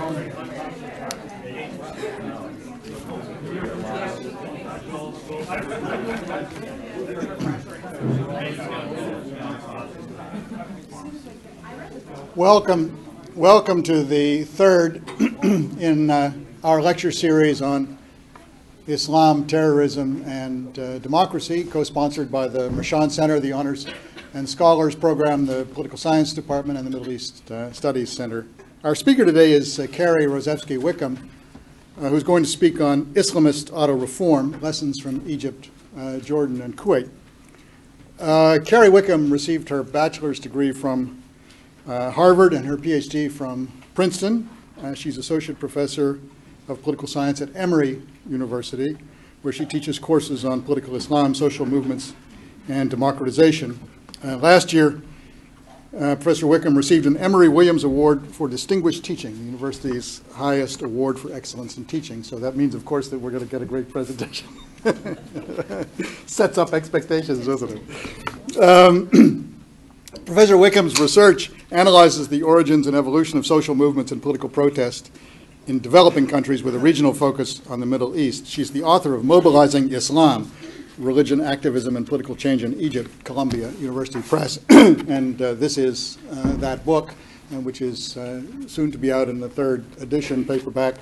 Welcome to the third in our lecture series on Islam, terrorism, and democracy, co-sponsored by the Mershon Center, the Honors and Scholars Program, the Political Science Department, and the Middle East Studies Center. Our speaker today is Carrie Rozevsky-Wickham, who's going to speak on Islamist auto-reform, lessons from Egypt, Jordan, and Kuwait. Carrie Wickham received her bachelor's degree from Harvard and her PhD from Princeton. She's associate professor of political science at Emory University, where she teaches courses on political Islam, social movements, and democratization. Last year, Professor Wickham received an Emory Williams Award for Distinguished Teaching, the university's highest award for excellence in teaching. So that means, of course, that we're going to get a great presentation. Sets up expectations, doesn't it? Professor Wickham's research analyzes the origins and evolution of social movements and political protest in developing countries with a regional focus on the Middle East. She's the author of Mobilizing Islam, Religion, Activism, and Political Change in Egypt, Columbia University Press. And this is that book, which is soon to be out in the third edition, paperback.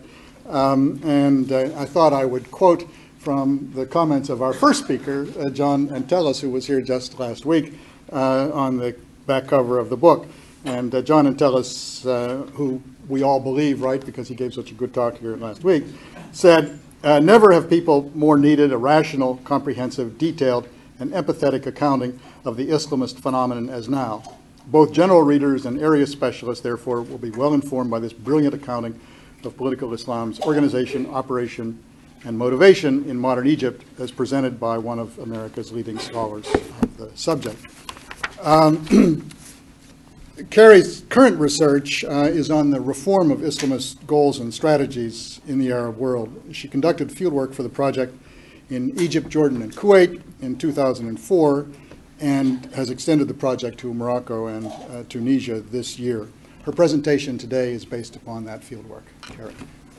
I thought I would quote from the comments of our first speaker, John Antelis, who was here just last week, on the back cover of the book. And John Antelis, who we all believe, right, because he gave such a good talk here last week, said, never have people more needed a rational, comprehensive, detailed, and empathetic accounting of the Islamist phenomenon as now. Both general readers and area specialists, therefore, will be well informed by this brilliant accounting of political Islam's organization, operation, and motivation in modern Egypt, as presented by one of America's leading scholars of the subject. Carrie's current research is on the reform of Islamist goals and strategies in the Arab world. She conducted fieldwork for the project in Egypt, Jordan, and Kuwait in 2004, and has extended the project to Morocco and Tunisia this year. Her presentation today is based upon that fieldwork. Carrie.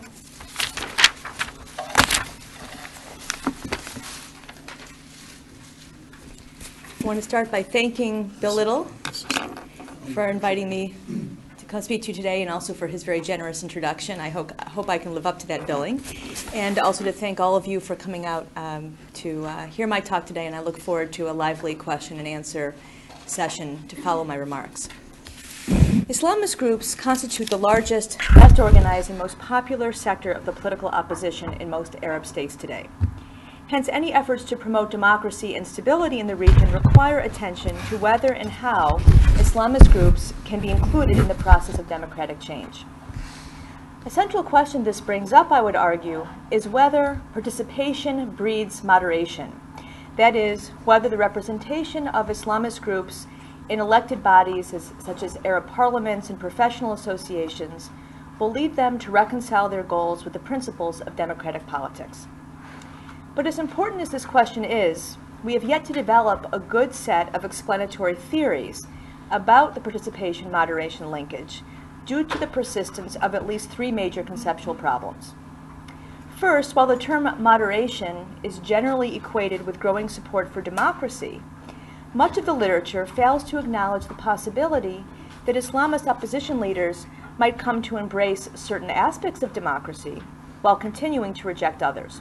I want to start by thanking Bill Little for inviting me to come speak to you today, and also for his very generous introduction. I hope I can live up to that billing. And also to thank all of you for coming out to hear my talk today, and I look forward to a lively question and answer session to follow my remarks. Islamist groups constitute the largest, best organized, and most popular sector of the political opposition in most Arab states today. Hence, any efforts to promote democracy and stability in the region require attention to whether and how Islamist groups can be included in the process of democratic change. A central question this brings up, I would argue, is whether participation breeds moderation. That is, whether the representation of Islamist groups in elected bodies such as Arab parliaments and professional associations will lead them to reconcile their goals with the principles of democratic politics. But as important as this question is, we have yet to develop a good set of explanatory theories about the participation-moderation linkage due to the persistence of at least three major conceptual problems. First, while the term moderation is generally equated with growing support for democracy, much of the literature fails to acknowledge the possibility that Islamist opposition leaders might come to embrace certain aspects of democracy while continuing to reject others.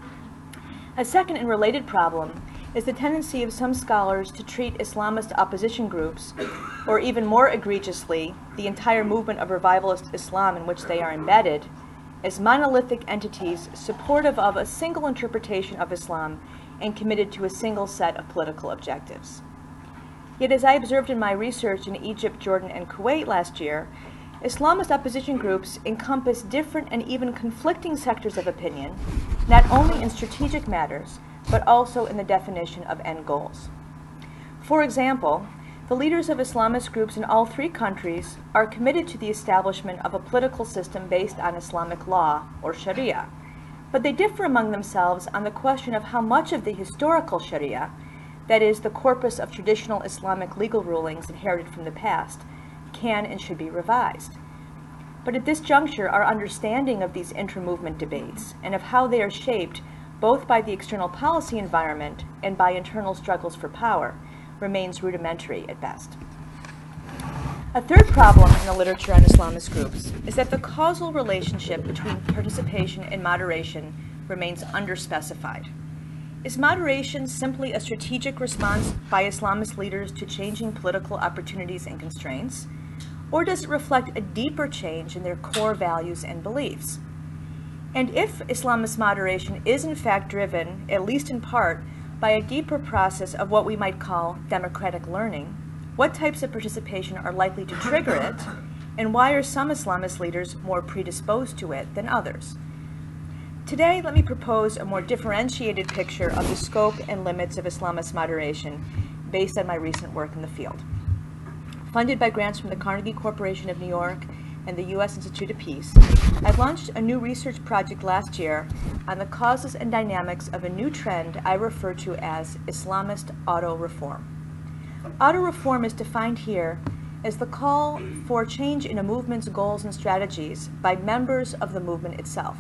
A second and related problem is the tendency of some scholars to treat Islamist opposition groups, or even more egregiously, the entire movement of revivalist Islam in which they are embedded, as monolithic entities supportive of a single interpretation of Islam and committed to a single set of political objectives. Yet, as I observed in my research in Egypt, Jordan, and Kuwait last year, Islamist opposition groups encompass different and even conflicting sectors of opinion, not only in strategic matters, but also in the definition of end goals. For example, the leaders of Islamist groups in all three countries are committed to the establishment of a political system based on Islamic law, or Sharia, but they differ among themselves on the question of how much of the historical Sharia, that is, the corpus of traditional Islamic legal rulings inherited from the past, can and should be revised. But at this juncture, our understanding of these intra-movement debates and of how they are shaped both by the external policy environment and by internal struggles for power remains rudimentary at best. A third problem in the literature on Islamist groups is that the causal relationship between participation and moderation remains underspecified. Is moderation simply a strategic response by Islamist leaders to changing political opportunities and constraints? Or does it reflect a deeper change in their core values and beliefs? And if Islamist moderation is in fact driven, at least in part, by a deeper process of what we might call democratic learning, what types of participation are likely to trigger it, and why are some Islamist leaders more predisposed to it than others? Today, let me propose a more differentiated picture of the scope and limits of Islamist moderation based on my recent work in the field. Funded by grants from the Carnegie Corporation of New York and the U.S. Institute of Peace, I launched a new research project last year on the causes and dynamics of a new trend I refer to as Islamist auto-reform. Auto-reform is defined here as the call for change in a movement's goals and strategies by members of the movement itself.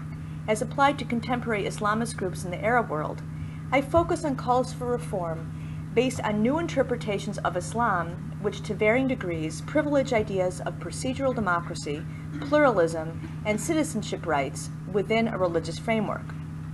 As applied to contemporary Islamist groups in the Arab world, I focus on calls for reform based on new interpretations of Islam, which to varying degrees privilege ideas of procedural democracy, pluralism, and citizenship rights within a religious framework.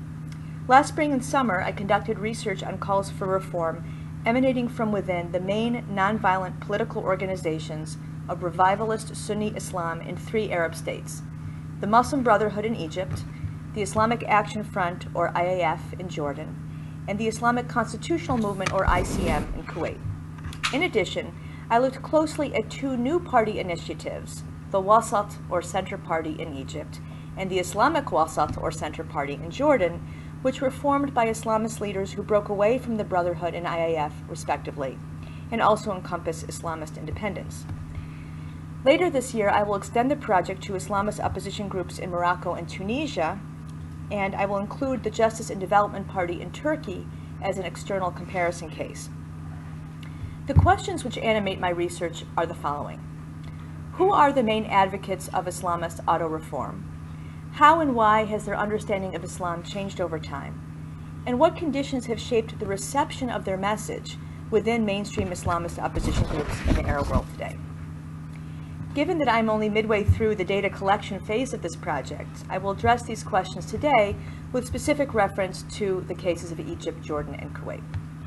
Last spring and summer, I conducted research on calls for reform emanating from within the main nonviolent political organizations of revivalist Sunni Islam in 3 Arab states: the Muslim Brotherhood in Egypt, the Islamic Action Front, or IAF, in Jordan, and the Islamic Constitutional Movement, or ICM, in Kuwait. In addition, I looked closely at 2 new party initiatives, the Wasat, or Center Party, in Egypt, and the Islamic Wasat, or Center Party, in Jordan, which were formed by Islamist leaders who broke away from the Brotherhood and IAF, respectively, and also encompass Islamist independence. Later this year, I will extend the project to Islamist opposition groups in Morocco and Tunisia, and I will include the Justice and Development Party in Turkey as an external comparison case. The questions which animate my research are the following. Who are the main advocates of Islamist auto-reform? How and why has their understanding of Islam changed over time? And what conditions have shaped the reception of their message within mainstream Islamist opposition groups in the Arab world today? Given that I'm only midway through the data collection phase of this project, I will address these questions today with specific reference to the cases of Egypt, Jordan, and Kuwait.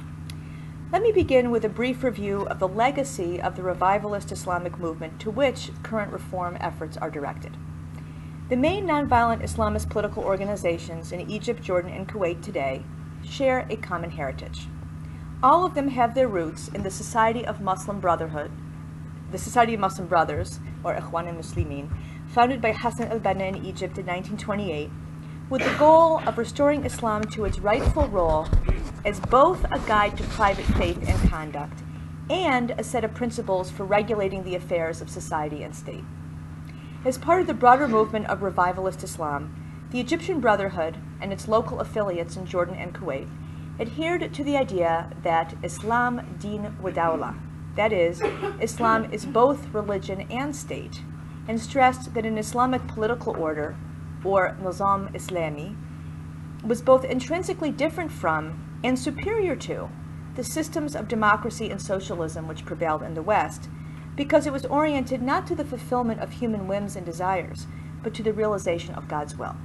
Let me begin with a brief review of the legacy of the revivalist Islamic movement to which current reform efforts are directed. The main nonviolent Islamist political organizations in Egypt, Jordan, and Kuwait today share a common heritage. All of them have their roots in the Society of Muslim Brotherhood, the Society of Muslim Brothers, or Ikhwan al-Muslimin, founded by Hassan al-Banna in Egypt in 1928, with the goal of restoring Islam to its rightful role as both a guide to private faith and conduct and a set of principles for regulating the affairs of society and state. As part of the broader movement of revivalist Islam, the Egyptian Brotherhood and its local affiliates in Jordan and Kuwait adhered to the idea that Islam din wa dawla, that is, Islam is both religion and state, and stressed that an Islamic political order, or Nizam Islami, was both intrinsically different from and superior to the systems of democracy and socialism which prevailed in the West, because it was oriented not to the fulfillment of human whims and desires, but to the realization of God's will.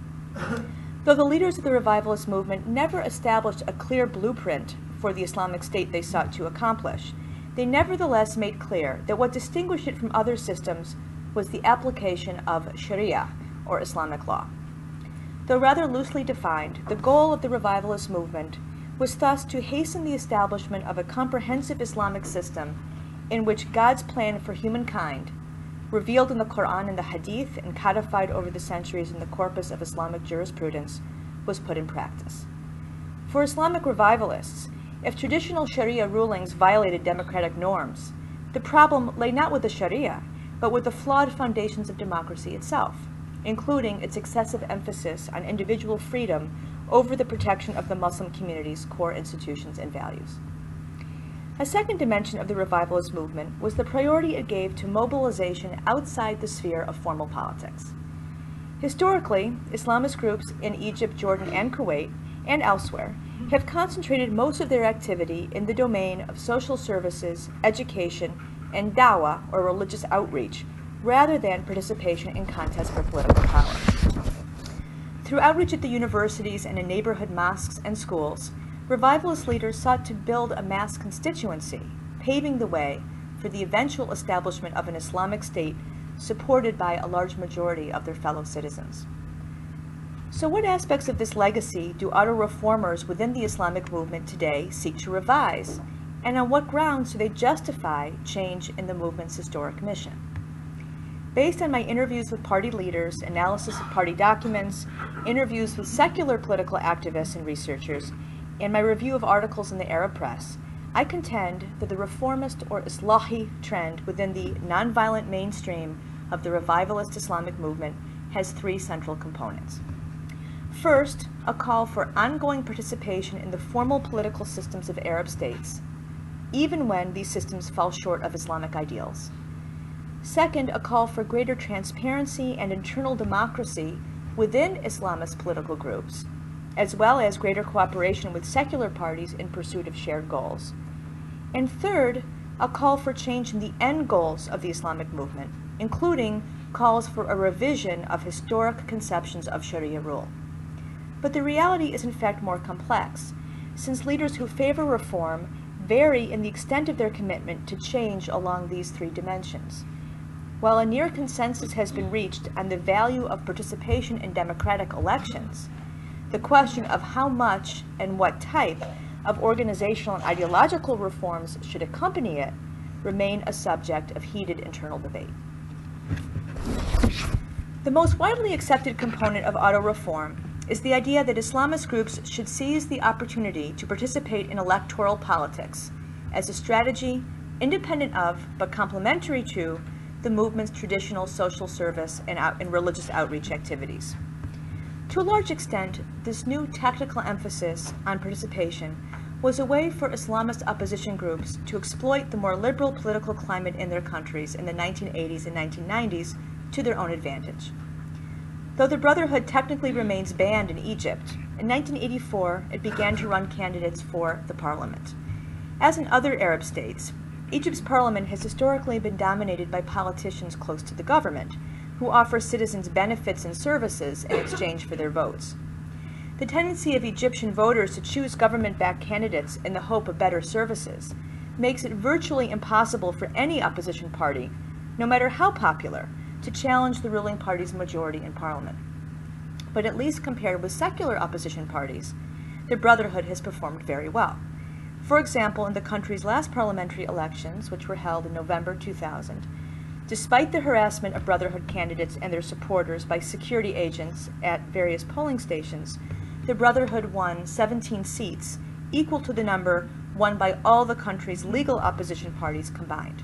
Though the leaders of the revivalist movement never established a clear blueprint for the Islamic State they sought to accomplish, they nevertheless made clear that what distinguished it from other systems was the application of Sharia, or Islamic law. Though rather loosely defined, the goal of the revivalist movement was thus to hasten the establishment of a comprehensive Islamic system in which God's plan for humankind, revealed in the Quran and the Hadith and codified over the centuries in the corpus of Islamic jurisprudence, was put in practice. For Islamic revivalists, if traditional Sharia rulings violated democratic norms, the problem lay not with the Sharia, but with the flawed foundations of democracy itself, including its excessive emphasis on individual freedom over the protection of the Muslim community's core institutions and values. A second dimension of the revivalist movement was the priority it gave to mobilization outside the sphere of formal politics. Historically, Islamist groups in Egypt, Jordan, and Kuwait, and elsewhere, have concentrated most of their activity in the domain of social services, education, and dawah, or religious outreach, rather than participation in contests for political power. Through outreach at the universities and in neighborhood mosques and schools, revivalist leaders sought to build a mass constituency, paving the way for the eventual establishment of an Islamic state supported by a large majority of their fellow citizens. So what aspects of this legacy do auto-reformers within the Islamic movement today seek to revise, and on what grounds do they justify change in the movement's historic mission? Based on my interviews with party leaders, analysis of party documents, interviews with secular political activists and researchers, and my review of articles in the Arab press, I contend that the reformist or Islahi trend within the nonviolent mainstream of the revivalist Islamic movement has three central components. First, a call for ongoing participation in the formal political systems of Arab states, even when these systems fall short of Islamic ideals. Second, a call for greater transparency and internal democracy within Islamist political groups, as well as greater cooperation with secular parties in pursuit of shared goals. And third, a call for change in the end goals of the Islamic movement, including calls for a revision of historic conceptions of Sharia rule. But the reality is in fact more complex, since leaders who favor reform vary in the extent of their commitment to change along these three dimensions. While a near consensus has been reached on the value of participation in democratic elections, the question of how much and what type of organizational and ideological reforms should accompany it remain a subject of heated internal debate. The most widely accepted component of auto-reform is the idea that Islamist groups should seize the opportunity to participate in electoral politics as a strategy independent of, but complementary to, the movement's traditional social service and religious outreach activities. To a large extent, this new technical emphasis on participation was a way for Islamist opposition groups to exploit the more liberal political climate in their countries in the 1980s and 1990s to their own advantage. Though the Brotherhood technically remains banned in Egypt, in 1984 it began to run candidates for the parliament. As in other Arab states, Egypt's parliament has historically been dominated by politicians close to the government, who offer citizens benefits and services in exchange for their votes. The tendency of Egyptian voters to choose government-backed candidates in the hope of better services makes it virtually impossible for any opposition party, no matter how popular, to challenge the ruling party's majority in parliament. But at least compared with secular opposition parties, the Brotherhood has performed very well. For example, in the country's last parliamentary elections, which were held in November 2000, despite the harassment of Brotherhood candidates and their supporters by security agents at various polling stations, the Brotherhood won 17 seats, equal to the number won by all the country's legal opposition parties combined.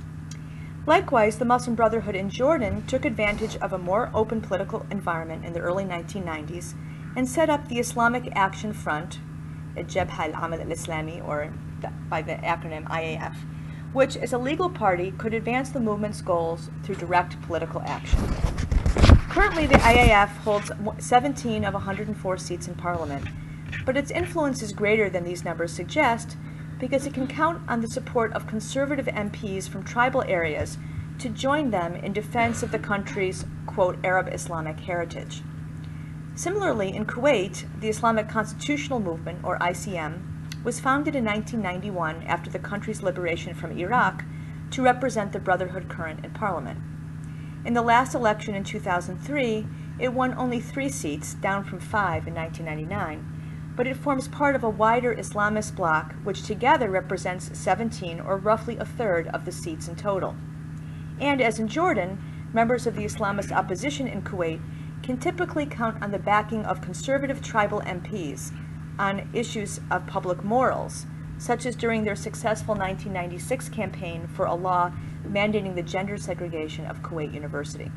Likewise, the Muslim Brotherhood in Jordan took advantage of a more open political environment in the early 1990s and set up the Islamic Action Front, Jabha al-Amal al-Islami, or by the acronym IAF, which as a legal party could advance the movement's goals through direct political action. Currently, the IAF holds 17 of 104 seats in parliament, but its influence is greater than these numbers suggest because it can count on the support of conservative MPs from tribal areas to join them in defense of the country's, quote, Arab Islamic heritage. Similarly, in Kuwait, the Islamic Constitutional Movement, or ICM, was founded in 1991 after the country's liberation from Iraq to represent the Brotherhood current in parliament. In the last election in 2003, it won only 3 seats, down from 5 in 1999, but it forms part of a wider Islamist bloc which together represents 17, or roughly a third, of the seats in total. And as in Jordan, members of the Islamist opposition in Kuwait can typically count on the backing of conservative tribal MPs on issues of public morals, such as during their successful 1996 campaign for a law mandating the gender segregation of Kuwait University.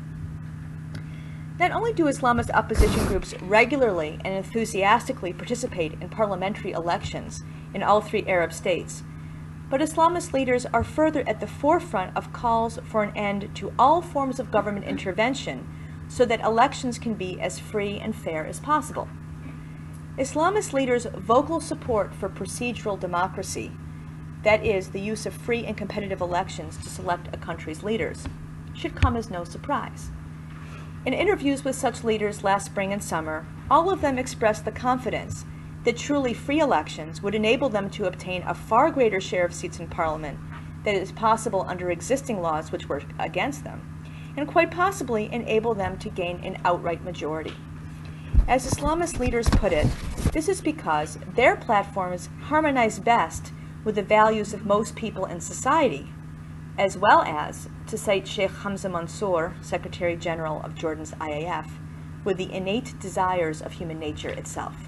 Not only do Islamist opposition groups regularly and enthusiastically participate in parliamentary elections in all 3 Arab states, But Islamist leaders are further at the forefront of calls for an end to all forms of government intervention so that elections can be as free and fair as possible. Islamist leaders' vocal support for procedural democracy, that is, the use of free and competitive elections to select a country's leaders, should come as no surprise. In interviews with such leaders last spring and summer, all of them expressed the confidence that truly free elections would enable them to obtain a far greater share of seats in Parliament than is possible under existing laws which work against them, and quite possibly enable them to gain an outright majority. As Islamist leaders put it, this is because their platforms harmonize best with the values of most people in society, as well as, to cite Sheikh Hamza Mansour, Secretary General of Jordan's IAF, with the innate desires of human nature itself.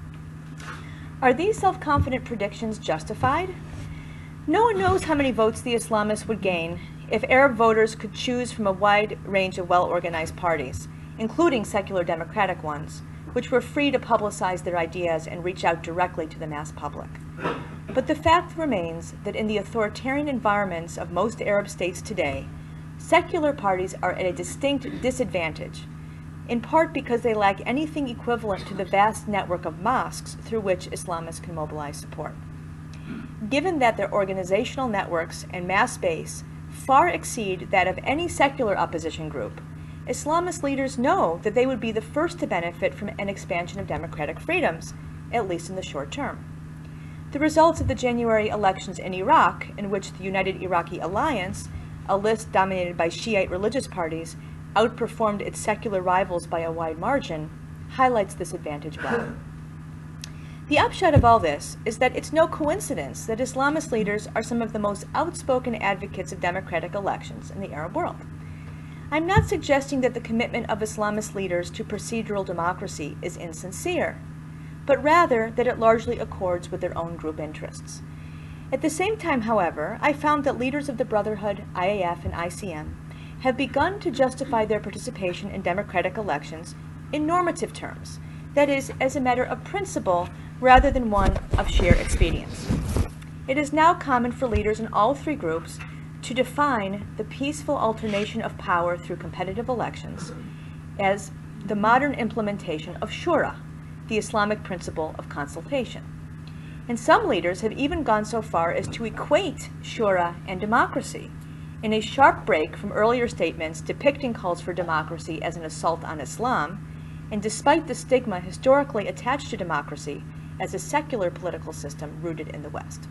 Are these self-confident predictions justified? No one knows how many votes the Islamists would gain if Arab voters could choose from a wide range of well-organized parties, including secular democratic ones, which were free to publicize their ideas and reach out directly to the mass public. But the fact remains that in the authoritarian environments of most Arab states today, secular parties are at a distinct disadvantage, in part because they lack anything equivalent to the vast network of mosques through which Islamists can mobilize support. Given that their organizational networks and mass base far exceed that of any secular opposition group, Islamist leaders know that they would be the first to benefit from an expansion of democratic freedoms, at least in the short term. The results of the January elections in Iraq, in which the United Iraqi Alliance, a list dominated by Shiite religious parties, outperformed its secular rivals by a wide margin, highlights this advantage well. The upshot of all this is that it's no coincidence that Islamist leaders are some of the most outspoken advocates of democratic elections in the Arab world. I'm not suggesting that the commitment of Islamist leaders to procedural democracy is insincere, but rather that it largely accords with their own group interests. At the same time, however, I found that leaders of the Brotherhood, IAF, and ICM have begun to justify their participation in democratic elections in normative terms, that is, as a matter of principle rather than one of sheer expedience. It is now common for leaders in all three groups to define the peaceful alternation of power through competitive elections as the modern implementation of shura, the Islamic principle of consultation. And some leaders have even gone so far as to equate shura and democracy, in a sharp break from earlier statements depicting calls for democracy as an assault on Islam, and despite the stigma historically attached to democracy as a secular political system rooted in the West.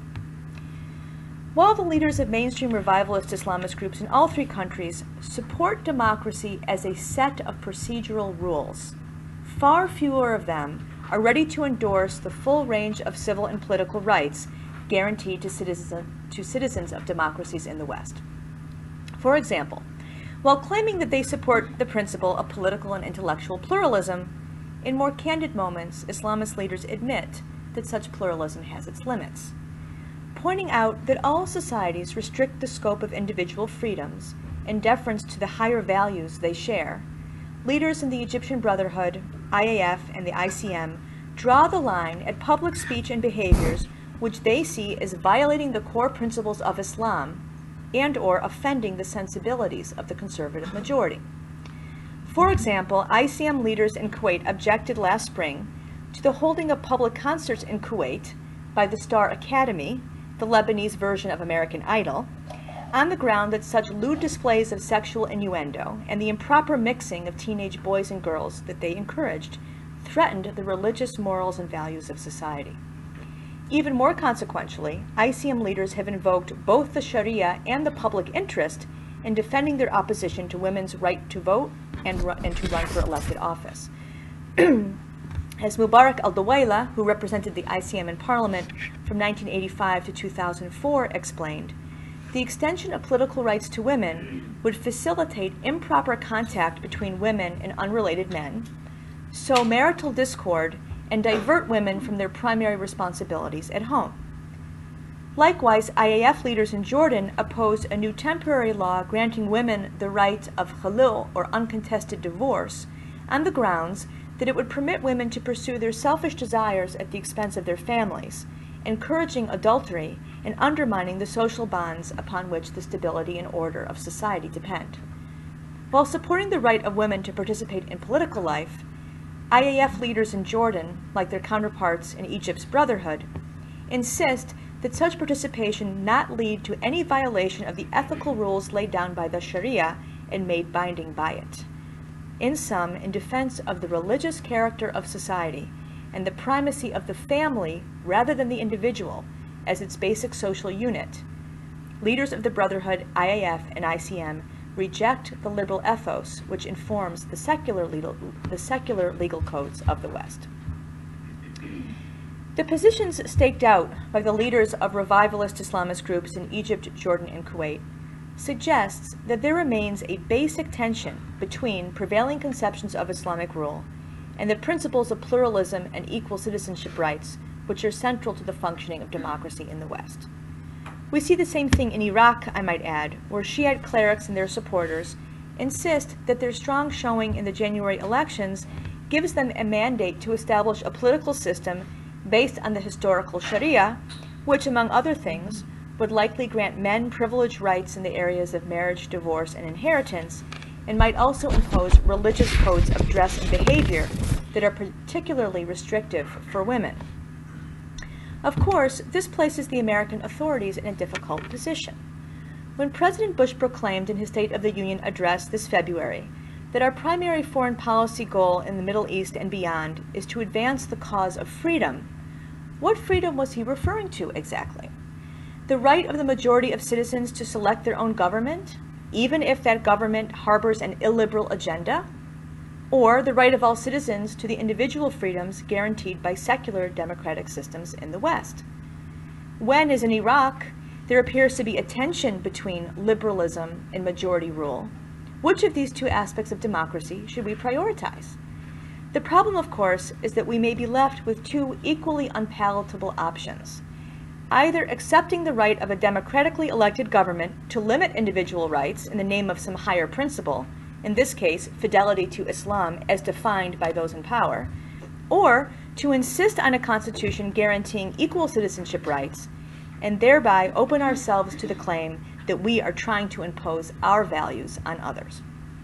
While the leaders of mainstream revivalist Islamist groups in all three countries support democracy as a set of procedural rules, far fewer of them are ready to endorse the full range of civil and political rights guaranteed to citizens of democracies in the West. For example, while claiming that they support the principle of political and intellectual pluralism, in more candid moments, Islamist leaders admit that such pluralism has its limits, pointing out that all societies restrict the scope of individual freedoms in deference to the higher values they share. Leaders in the Egyptian Brotherhood, IAF, and the ICM draw the line at public speech and behaviors which they see as violating the core principles of Islam and/or offending the sensibilities of the conservative majority. For example, ICM leaders in Kuwait objected last spring to the holding of public concerts in Kuwait by the Star Academy, the Lebanese version of American Idol, on the ground that such lewd displays of sexual innuendo and the improper mixing of teenage boys and girls that they encouraged threatened the religious morals and values of society. Even more consequentially, ICM leaders have invoked both the Sharia and the public interest in defending their opposition to women's right to vote and to run for elected office. As Mubarak al-Dawayla, who represented the ICM in Parliament from 1985 to 2004, explained, the extension of political rights to women would facilitate improper contact between women and unrelated men, sow marital discord, and divert women from their primary responsibilities at home. Likewise, IAF leaders in Jordan opposed a new temporary law granting women the right of khulû, or uncontested divorce, on the grounds that it would permit women to pursue their selfish desires at the expense of their families, encouraging adultery, and undermining the social bonds upon which the stability and order of society depend. While supporting the right of women to participate in political life, IAF leaders in Jordan, like their counterparts in Egypt's Brotherhood, insist that such participation not lead to any violation of the ethical rules laid down by the Sharia and made binding by it. In sum, in defense of the religious character of society and the primacy of the family rather than the individual as its basic social unit, leaders of the Brotherhood, IAF, and ICM reject the liberal ethos which informs the secular legal codes of the West. The positions staked out by the leaders of revivalist Islamist groups in Egypt, Jordan, and Kuwait suggests that there remains a basic tension between prevailing conceptions of Islamic rule and the principles of pluralism and equal citizenship rights which are central to the functioning of democracy in the West. We see the same thing in Iraq, I might add, where Shiite clerics and their supporters insist that their strong showing in the January elections gives them a mandate to establish a political system based on the historical Sharia, which, among other things, would likely grant men privileged rights in the areas of marriage, divorce, and inheritance, and might also impose religious codes of dress and behavior that are particularly restrictive for women. Of course, this places the American authorities in a difficult position. When President Bush proclaimed in his State of the Union address this February that our primary foreign policy goal in the Middle East and beyond is to advance the cause of freedom, what freedom was he referring to exactly? The right of the majority of citizens to select their own government, even if that government harbors an illiberal agenda? Or the right of all citizens to the individual freedoms guaranteed by secular democratic systems in the West? When, as in Iraq, there appears to be a tension between liberalism and majority rule, which of these two aspects of democracy should we prioritize? The problem, of course, is that we may be left with two equally unpalatable options: either accepting the right of a democratically elected government to limit individual rights in the name of some higher principle, in this case, fidelity to Islam as defined by those in power, or to insist on a constitution guaranteeing equal citizenship rights, and thereby open ourselves to the claim that we are trying to impose our values on others.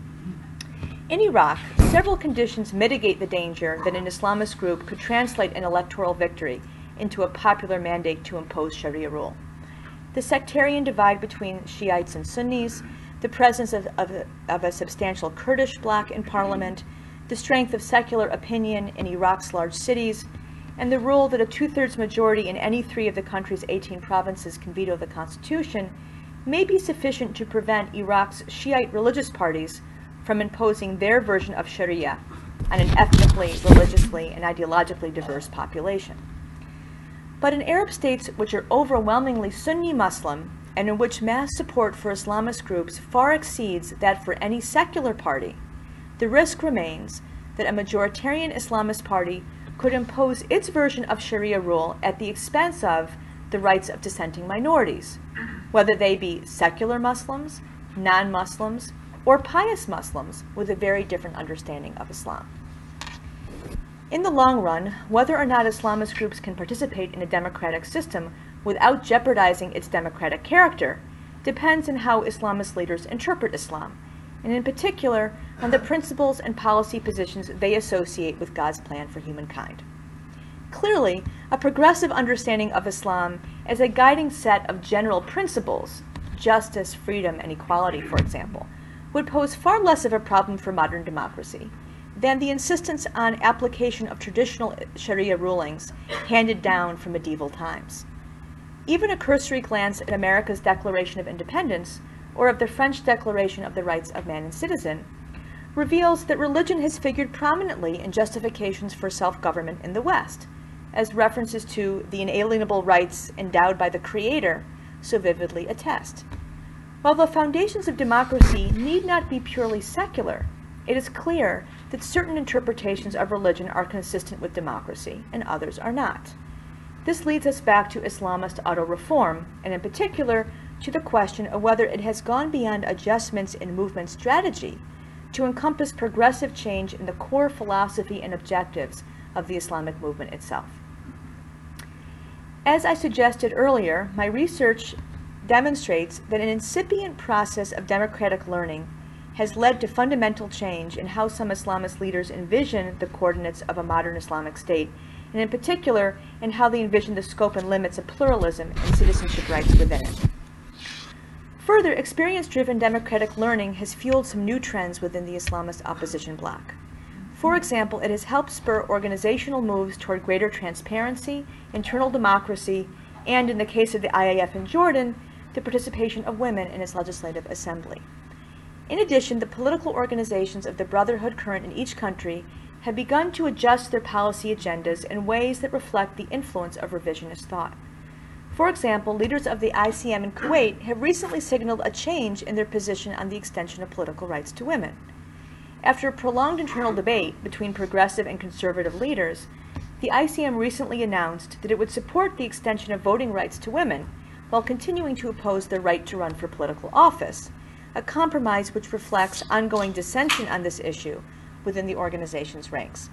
In Iraq, several conditions mitigate the danger that an Islamist group could translate an electoral victory into a popular mandate to impose Sharia rule. The sectarian divide between Shiites and Sunnis, the presence of a substantial Kurdish bloc in parliament, the strength of secular opinion in Iraq's large cities, and the rule that a two-thirds majority in any three of the country's 18 provinces can veto the constitution may be sufficient to prevent Iraq's Shiite religious parties from imposing their version of Sharia on an ethnically, religiously, and ideologically diverse population. But in Arab states which are overwhelmingly Sunni Muslim and in which mass support for Islamist groups far exceeds that for any secular party, the risk remains that a majoritarian Islamist party could impose its version of Sharia rule at the expense of the rights of dissenting minorities, whether they be secular Muslims, non-Muslims, or pious Muslims with a very different understanding of Islam. In the long run, whether or not Islamist groups can participate in a democratic system without jeopardizing its democratic character depends on how Islamist leaders interpret Islam, and in particular on the principles and policy positions they associate with God's plan for humankind. Clearly, a progressive understanding of Islam as a guiding set of general principles, justice, freedom, and equality, for example, would pose far less of a problem for modern democracy than the insistence on application of traditional Sharia rulings handed down from medieval times. Even a cursory glance at America's Declaration of Independence, or of the French Declaration of the Rights of Man and Citizen, reveals that religion has figured prominently in justifications for self-government in the West, as references to the inalienable rights endowed by the Creator so vividly attest. While the foundations of democracy need not be purely secular, it is clear that certain interpretations of religion are consistent with democracy and others are not. This leads us back to Islamist auto-reform, and in particular to the question of whether it has gone beyond adjustments in movement strategy to encompass progressive change in the core philosophy and objectives of the Islamic movement itself. As I suggested earlier, my research demonstrates that an incipient process of democratic learning has led to fundamental change in how some Islamist leaders envision the coordinates of a modern Islamic state, and in particular, in how they envision the scope and limits of pluralism and citizenship rights within it. Further, experience-driven democratic learning has fueled some new trends within the Islamist opposition bloc. For example, it has helped spur organizational moves toward greater transparency, internal democracy, and in the case of the IAF in Jordan, the participation of women in its legislative assembly. In addition, the political organizations of the Brotherhood current in each country have begun to adjust their policy agendas in ways that reflect the influence of revisionist thought. For example, leaders of the ICM in Kuwait have recently signaled a change in their position on the extension of political rights to women. After a prolonged internal debate between progressive and conservative leaders, the ICM recently announced that it would support the extension of voting rights to women while continuing to oppose their right to run for political office, a compromise which reflects ongoing dissension on this issue within the organization's ranks.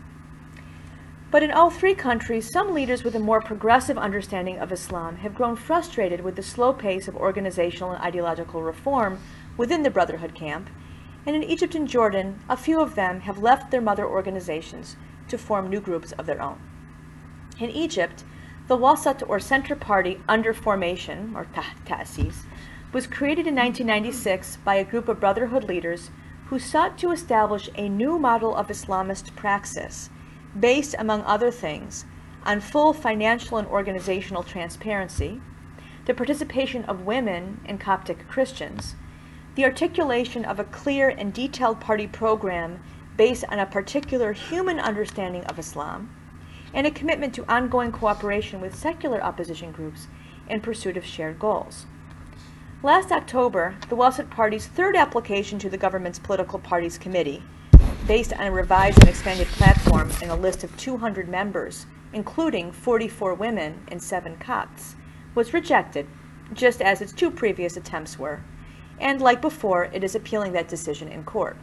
But in all three countries, some leaders with a more progressive understanding of Islam have grown frustrated with the slow pace of organizational and ideological reform within the Brotherhood camp, and in Egypt and Jordan, a few of them have left their mother organizations to form new groups of their own. In Egypt, the Wasat or Center Party under formation, or Ta'sis, was created in 1996 by a group of Brotherhood leaders who sought to establish a new model of Islamist praxis based, among other things, on full financial and organizational transparency, the participation of women and Coptic Christians, the articulation of a clear and detailed party program based on a particular human understanding of Islam, and a commitment to ongoing cooperation with secular opposition groups in pursuit of shared goals. Last October, the Wasat Party's third application to the government's Political Parties Committee, based on a revised and expanded platform and a list of 200 members, including 44 women and 7 Copts, was rejected, just as its 2 previous attempts were, and like before, it is appealing that decision in court.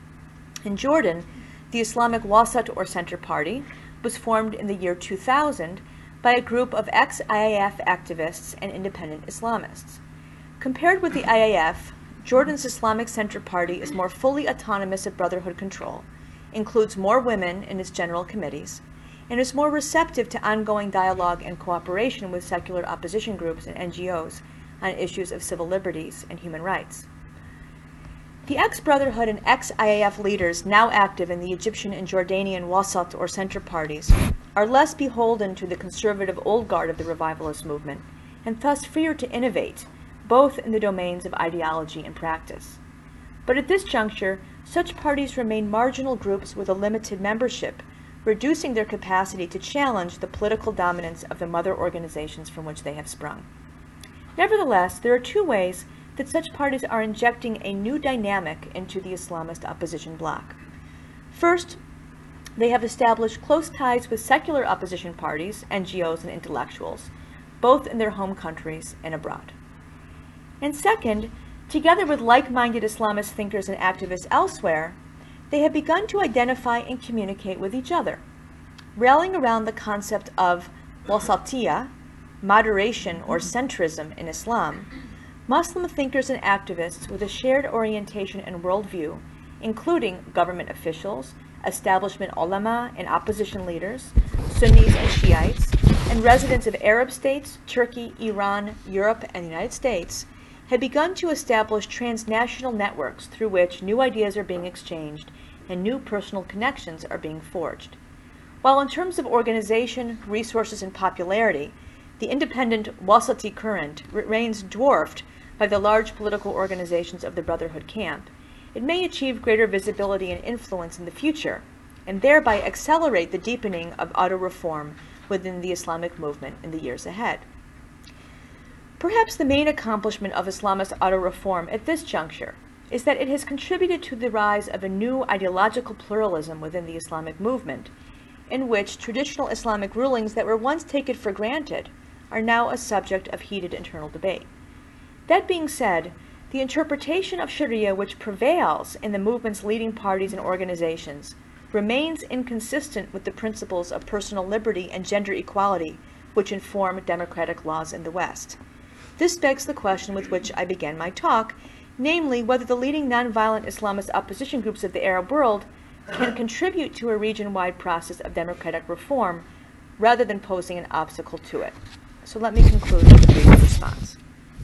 In Jordan, the Islamic Wasat or Center Party was formed in the year 2000 by a group of ex-IAF activists and independent Islamists. Compared with the IAF, Jordan's Islamic Center Party is more fully autonomous of Brotherhood control, includes more women in its general committees, and is more receptive to ongoing dialogue and cooperation with secular opposition groups and NGOs on issues of civil liberties and human rights. The ex-Brotherhood and ex-IAF leaders now active in the Egyptian and Jordanian Wasat or Center parties are less beholden to the conservative old guard of the revivalist movement, and thus freer to innovate, both in the domains of ideology and practice. But at this juncture, such parties remain marginal groups with a limited membership, reducing their capacity to challenge the political dominance of the mother organizations from which they have sprung. Nevertheless, there are 2 ways that such parties are injecting a new dynamic into the Islamist opposition bloc. First, they have established close ties with secular opposition parties, NGOs, and intellectuals, both in their home countries and abroad. And second, together with like-minded Islamist thinkers and activists elsewhere, they have begun to identify and communicate with each other, rallying around the concept of wasatiyah, moderation or centrism in Islam. Muslim thinkers and activists with a shared orientation and worldview, including government officials, establishment ulama and opposition leaders, Sunnis and Shiites, and residents of Arab states, Turkey, Iran, Europe, and the United States, had begun to establish transnational networks through which new ideas are being exchanged and new personal connections are being forged. While in terms of organization, resources, and popularity, the independent Wasati current remains dwarfed by the large political organizations of the Brotherhood camp, it may achieve greater visibility and influence in the future, and thereby accelerate the deepening of auto-reform within the Islamic movement in the years ahead. Perhaps the main accomplishment of Islamist auto-reform at this juncture is that it has contributed to the rise of a new ideological pluralism within the Islamic movement, in which traditional Islamic rulings that were once taken for granted are now a subject of heated internal debate. That being said, the interpretation of Sharia which prevails in the movement's leading parties and organizations remains inconsistent with the principles of personal liberty and gender equality which inform democratic laws in the West. This begs the question with which I began my talk, namely whether the leading nonviolent Islamist opposition groups of the Arab world can contribute to a region-wide process of democratic reform rather than posing an obstacle to it. So let me conclude with a brief response.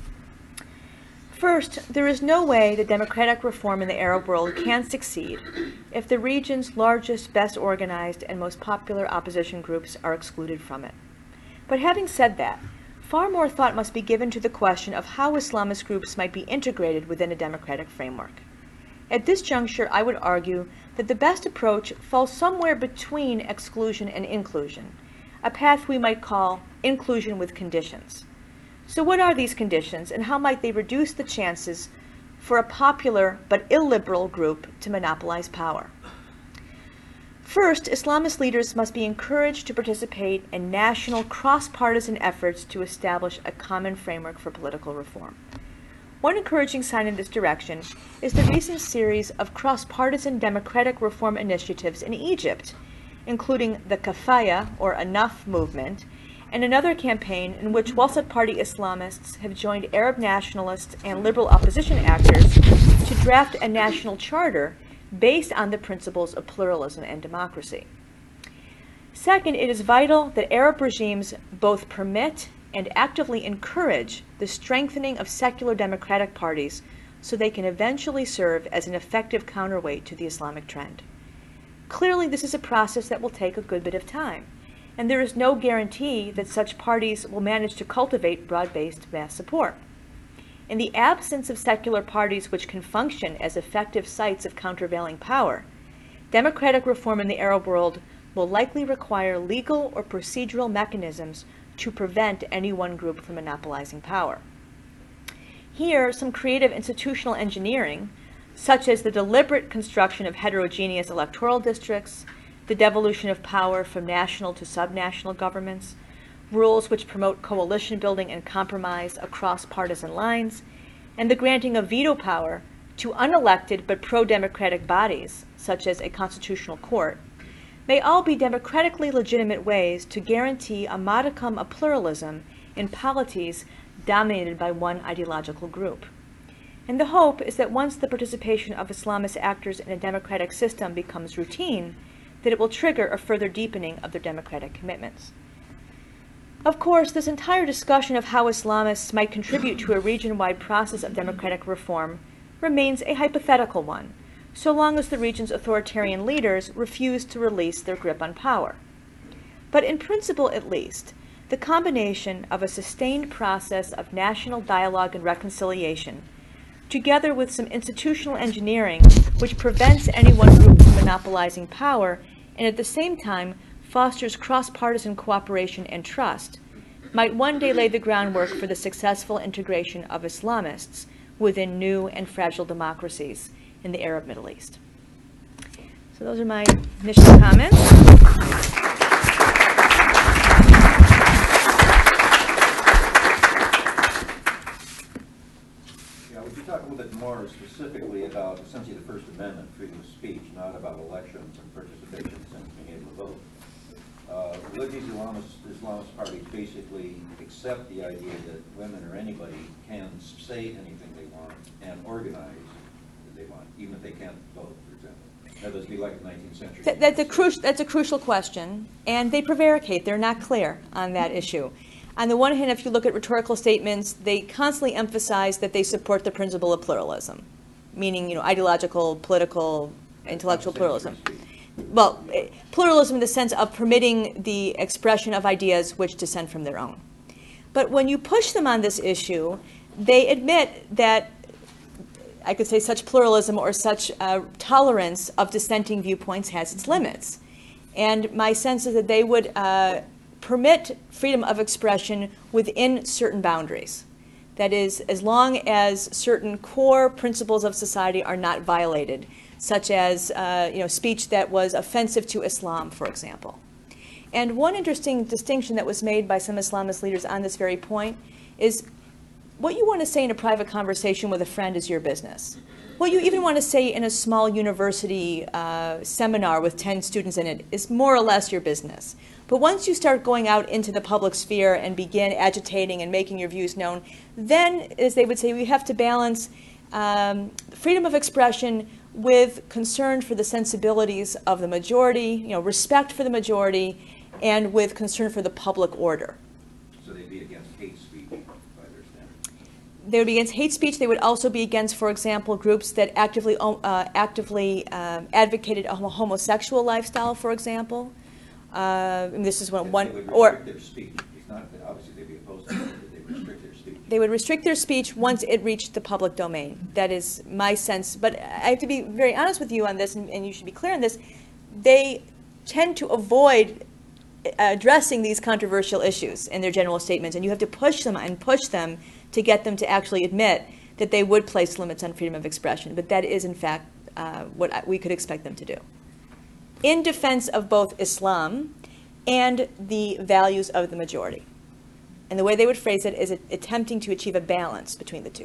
First, there is no way that democratic reform in the Arab world can succeed if the region's largest, best organized, and most popular opposition groups are excluded from it. But having said that, far more thought must be given to the question of how Islamist groups might be integrated within a democratic framework. At this juncture, I would argue that the best approach falls somewhere between exclusion and inclusion, a path we might call inclusion with conditions. So what are these conditions, and how might they reduce the chances for a popular but illiberal group to monopolize power? First, Islamist leaders must be encouraged to participate in national cross-partisan efforts to establish a common framework for political reform. One encouraging sign in this direction is the recent series of cross-partisan democratic reform initiatives in Egypt, including the Kafaya, or Enough movement, and another campaign in which Wasat Party Islamists have joined Arab nationalists and liberal opposition actors to draft a national charter based on the principles of pluralism and democracy. Second, it is vital that Arab regimes both permit and actively encourage the strengthening of secular democratic parties so they can eventually serve as an effective counterweight to the Islamic trend. Clearly, this is a process that will take a good bit of time, and there is no guarantee that such parties will manage to cultivate broad-based mass support. In the absence of secular parties which can function as effective sites of countervailing power, democratic reform in the Arab world will likely require legal or procedural mechanisms to prevent any one group from monopolizing power. Here, some creative institutional engineering, such as the deliberate construction of heterogeneous electoral districts, the devolution of power from national to subnational governments, rules which promote coalition building and compromise across partisan lines, and the granting of veto power to unelected but pro-democratic bodies, such as a constitutional court, may all be democratically legitimate ways to guarantee a modicum of pluralism in polities dominated by one ideological group. And the hope is that once the participation of Islamist actors in a democratic system becomes routine, that it will trigger a further deepening of their democratic commitments. Of course, this entire discussion of how Islamists might contribute to a region-wide process of democratic reform remains a hypothetical one, so long as the region's authoritarian leaders refuse to release their grip on power. But in principle, at least, the combination of a sustained process of national dialogue and reconciliation, together with some institutional engineering which prevents any one group from monopolizing power and at the same time fosters cross-partisan cooperation and trust, might one day lay the groundwork for the successful integration of Islamists within new and fragile democracies in the Arab Middle East. So those are my initial comments. Would you talk a little bit more specifically about essentially the First Amendment, freedom of speech, not about elections and participation and being able to vote? Would these Islamist parties basically accept the idea that women or anybody can say anything they want and organize as they want, even if they can't vote, for example? That would be like the 19th century. That's a crucial question, and they prevaricate. They're not clear on that issue. On the one hand, if you look at rhetorical statements, they constantly emphasize that they support the principle of pluralism, meaning, ideological, political, intellectual pluralism. Well, pluralism in the sense of permitting the expression of ideas which dissent from their own. But when you push them on this issue, they admit that, I could say, such pluralism or such tolerance of dissenting viewpoints has its limits. And my sense is that they would permit freedom of expression within certain boundaries. That is, as long as certain core principles of society are not violated, such as speech that was offensive to Islam, for example. And one interesting distinction that was made by some Islamist leaders on this very point is what you want to say in a private conversation with a friend is your business. Well, you even want to say in a small university seminar with 10 students in it is more or less your business. But once you start going out into the public sphere and begin agitating and making your views known, then, as they would say, we have to balance freedom of expression with concern for the sensibilities of the majority, respect for the majority, and with concern for the public order. So they'd be against hate speech, by their standards? They would be against hate speech. They would also be against, for example, groups that actively advocated a homosexual lifestyle, for example. And this is They one, would or restrict their speech. It's not that obviously they'd be opposed to it, but they would restrict their speech. they would restrict their speech once it reached the public domain. That is my sense. But I have to be very honest with you on this, and you should be clear on this. They tend to avoid addressing these controversial issues in their general statements, and you have to push them and push them to get them to actually admit that they would place limits on freedom of expression. But that is, in fact, what we could expect them to do, in defense of both Islam and the values of the majority. And the way they would phrase it is attempting to achieve a balance between the two.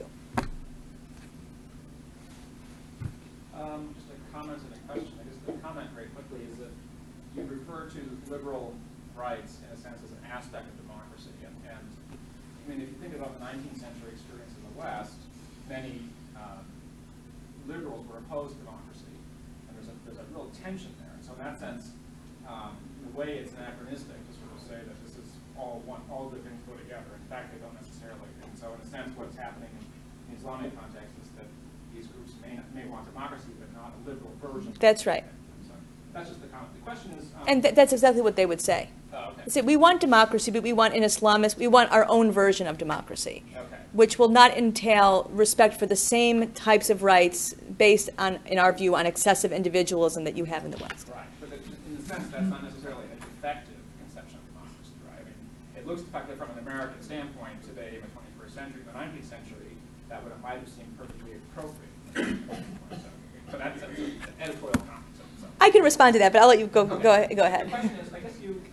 Just a comment and a question. I guess the comment very quickly is that you refer to liberal rights in a sense as an aspect of democracy. And I mean, if you think about the 19th century experience in the West, many liberals were opposed to democracy. And there's a real tension there. And so in that sense, in a way it's anachronistic to sort of say that this is all the things go together. In fact, they don't necessarily. And so in a sense, what's happening in the Islamic context is that these groups may want democracy, but not a liberal version. That's right. So that's just the comment. The question is... And that's exactly what they would say. Oh, okay. They say, we want democracy, but we want we want our own version of democracy, Okay. which will not entail respect for the same types of rights based on, in our view, on excessive individualism that you have in the West. Right. But in the sense, that's not necessarily an effective conception of democracy, right? I mean, it looks effective from an American standpoint today in the 21st century. In the 19th century, that might have seemed perfectly appropriate. So that's an editorial comment. So. I can respond to that, but I'll let you go ahead. The question is, I guess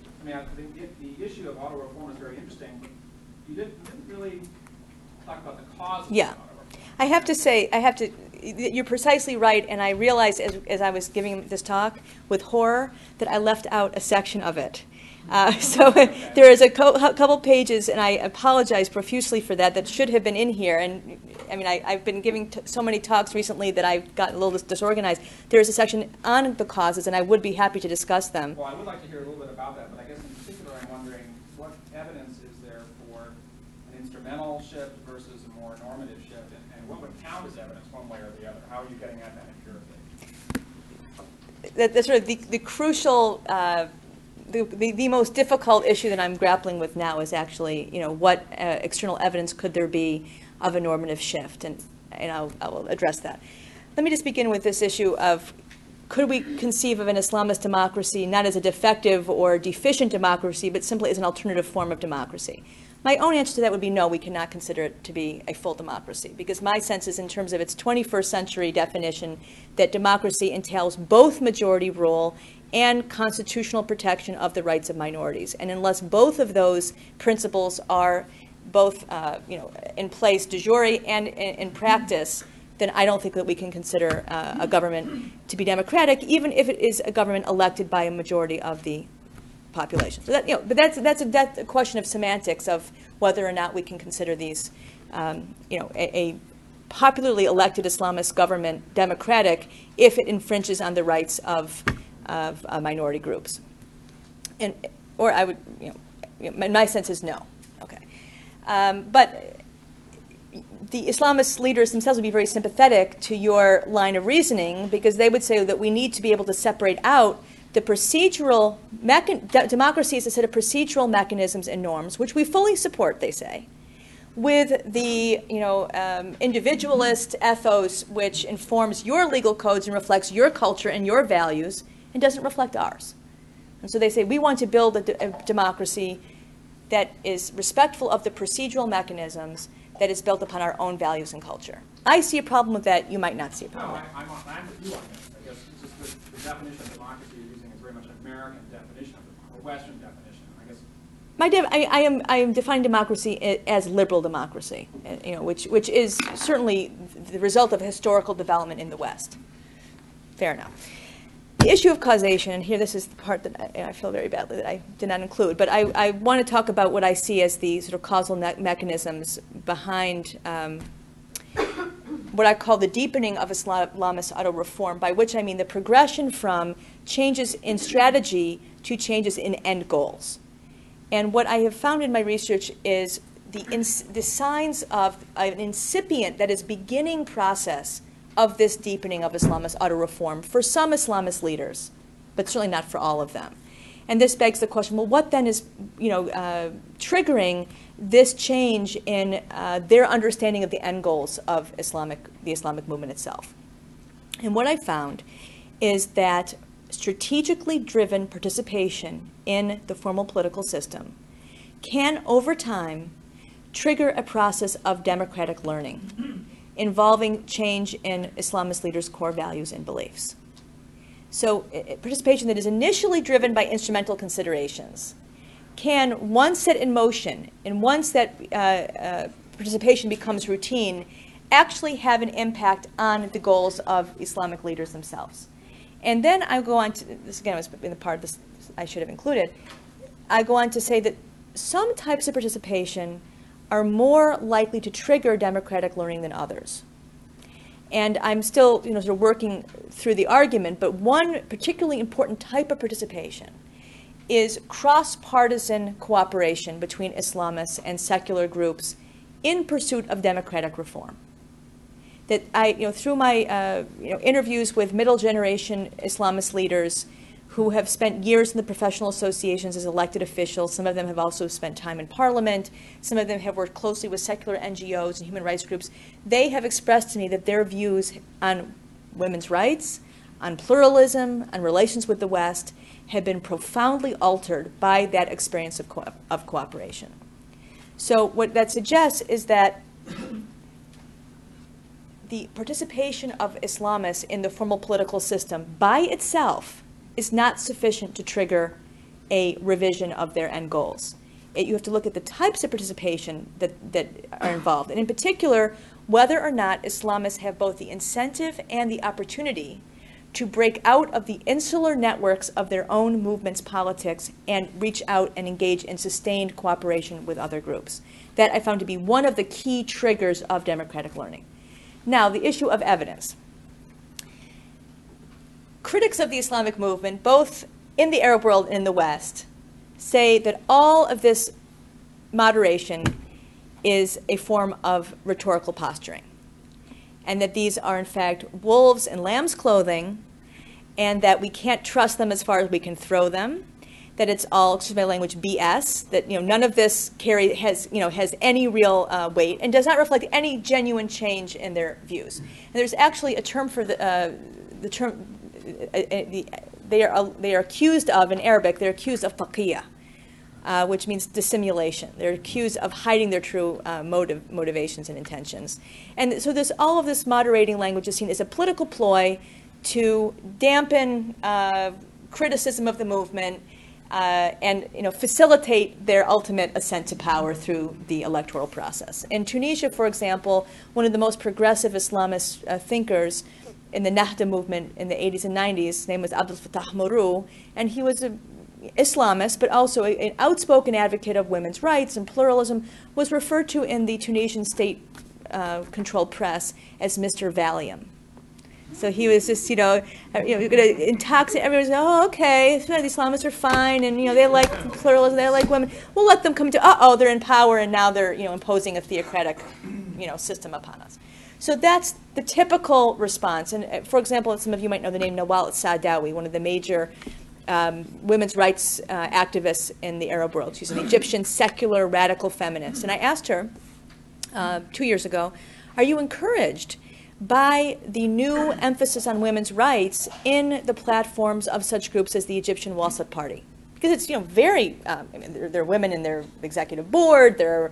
the issue of auto reform is very interesting. You didn't really talk about the causes of auto reform. I have to say, you're precisely right, and I realized as I was giving this talk with horror that I left out a section of it. So there is a couple pages, and I apologize profusely for that should have been in here. And I mean, I've been giving so many talks recently that I've gotten a little disorganized. There is a section on the causes, and I would be happy to discuss them. Well, I would like to hear a little bit about that, but I guess in particular I'm wondering what evidence is there for an instrumental shift versus a more normative shift, and what would count as evidence one way or the other? How are you getting at that empirically? That's sort of the crucial... The most difficult issue that I'm grappling with now is actually, what external evidence could there be of a normative shift, and I will address that. Let me just begin with this issue of, could we conceive of an Islamist democracy not as a defective or deficient democracy, but simply as an alternative form of democracy? My own answer to that would be no, we cannot consider it to be a full democracy, because my sense is, in terms of its 21st century definition, that democracy entails both majority rule and constitutional protection of the rights of minorities. And unless both of those principles are both in place de jure and in practice, then I don't think that we can consider a government to be democratic, even if it is a government elected by a majority of the population. So that, but that's a question of semantics of whether or not we can consider these, a popularly elected Islamist government democratic if it infringes on the rights of minority groups. Or I would, my sense is no. Okay, but the Islamist leaders themselves would be very sympathetic to your line of reasoning, because they would say that we need to be able to separate out the procedural democracy is a set of procedural mechanisms and norms, which we fully support, they say, with the individualist ethos, which informs your legal codes and reflects your culture and your values, and doesn't reflect ours. And so they say we want to build a democracy that is respectful of the procedural mechanisms, that is built upon our own values and culture. I see a problem with that. You might not see a problem. No, I'm with you on this. I guess it's just the definition of democracy you're using is very much an American definition of democracy, a Western definition. I guess I am defining democracy as liberal democracy, which is certainly the result of historical development in the West. Fair enough. The issue of causation, and here this is the part that I feel very badly that I did not include, but I want to talk about what I see as the sort of causal mechanisms behind what I call the deepening of Islamist auto-reform, by which I mean the progression from changes in strategy to changes in end goals. And what I have found in my research is the signs of an incipient, that is beginning process of this deepening of Islamist auto-reform for some Islamist leaders, but certainly not for all of them. And this begs the question, well, what then is triggering this change in their understanding of the end goals of the Islamic movement itself? And what I found is that strategically driven participation in the formal political system can, over time, trigger a process of democratic learning involving change in Islamist leaders' core values and beliefs. So participation that is initially driven by instrumental considerations can, once set in motion and once that participation becomes routine, actually have an impact on the goals of Islamic leaders themselves. And then I go on to, this again was in the part of this I should have included, I go on to say that some types of participation are more likely to trigger democratic learning than others. And I'm still sort of working through the argument, but one particularly important type of participation is cross-partisan cooperation between Islamists and secular groups in pursuit of democratic reform. That I, through my interviews with middle generation Islamist leaders who have spent years in the professional associations as elected officials, some of them have also spent time in parliament, some of them have worked closely with secular NGOs and human rights groups, they have expressed to me that their views on women's rights, on pluralism, on relations with the West, have been profoundly altered by that experience of cooperation. So what that suggests is that the participation of Islamists in the formal political system by itself is not sufficient to trigger a revision of their end goals. You have to look at the types of participation that are involved, and in particular, whether or not Islamists have both the incentive and the opportunity to break out of the insular networks of their own movement's politics and reach out and engage in sustained cooperation with other groups. That I found to be one of the key triggers of democratic learning. Now, the issue of evidence. Critics of the Islamic movement, both in the Arab world and in the West, say that all of this moderation is a form of rhetorical posturing, and that these are, in fact, wolves in lamb's clothing, and that we can't trust them as far as we can throw them, that it's all, excuse my language, BS, that none of this has any real weight and does not reflect any genuine change in their views. And there's actually a term for the term they are accused of in Arabic. They're accused of taqiyya, which means dissimulation. They're accused of hiding their true motivations and intentions. And so all of this moderating language is seen as a political ploy to dampen criticism of the movement and facilitate their ultimate ascent to power through the electoral process. In Tunisia, for example, one of the most progressive Islamist thinkers in the Nahda movement in the 80s and 90s, his name was Abdel Fattah Mourou, and he was an Islamist, but also an outspoken advocate of women's rights and pluralism, was referred to in the Tunisian state-controlled press as Mr. Valium. So he was just, going to intoxicate everyone. Oh, okay, the Islamists are fine, and they like pluralism, they like women. We'll let them come to. They're in power, and now they're imposing a theocratic, system upon us. So that's the typical response. And for example, some of you might know the name Nawal Saadawi, one of the major women's rights activists in the Arab world. She's an Egyptian secular radical feminist. And I asked her 2 years ago, are you encouraged by the new emphasis on women's rights in the platforms of such groups as the Egyptian Wasat Party? Because it's very, there are women in their executive board. Their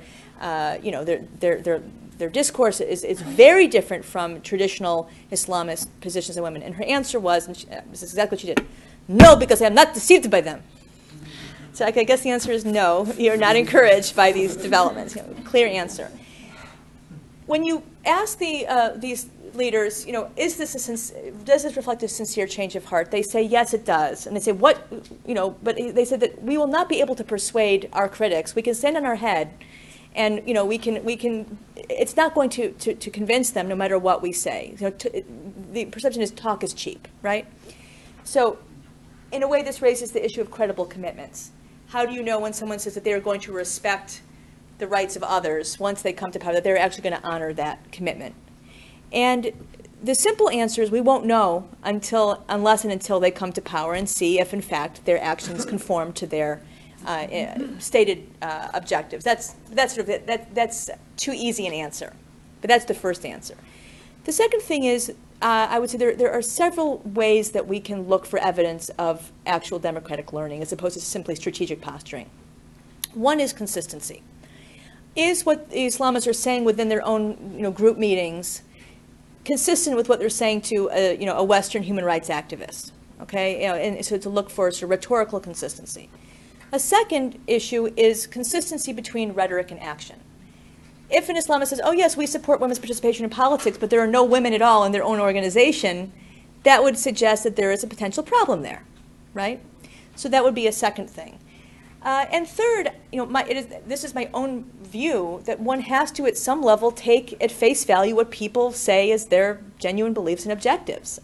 discourse is very different from traditional Islamist positions on women. And her answer was, and this is exactly what she did, no, because I am not deceived by them. So I guess the answer is no. You're not encouraged by these developments. Clear answer. When you ask these leaders, does this reflect a sincere change of heart? They say, yes, it does. And they say, what, but they said that we will not be able to persuade our critics. We can stand on our head and, we can, it's not going to convince them no matter what we say. The perception is talk is cheap, right? So in a way, this raises the issue of credible commitments. How do you know when someone says that they are going to respect the rights of others once they come to power, that they're actually going to honor that commitment? And the simple answer is we won't know unless and until they come to power and see if, in fact, their actions conform to their stated objectives. That's too easy an answer, but that's the first answer. The second thing is, I would say there are several ways that we can look for evidence of actual democratic learning as opposed to simply strategic posturing. One is consistency. Is what the Islamists are saying within their own group meetings consistent with what they're saying to a Western human rights activist? Okay, and so to look for sort of rhetorical consistency. A second issue is consistency between rhetoric and action. If an Islamist says, oh yes, we support women's participation in politics, but there are no women at all in their own organization, that would suggest that there is a potential problem there, right? So that would be a second thing. And third, this is my own view, that one has to, at some level, take at face value what people say as their genuine beliefs and objectives.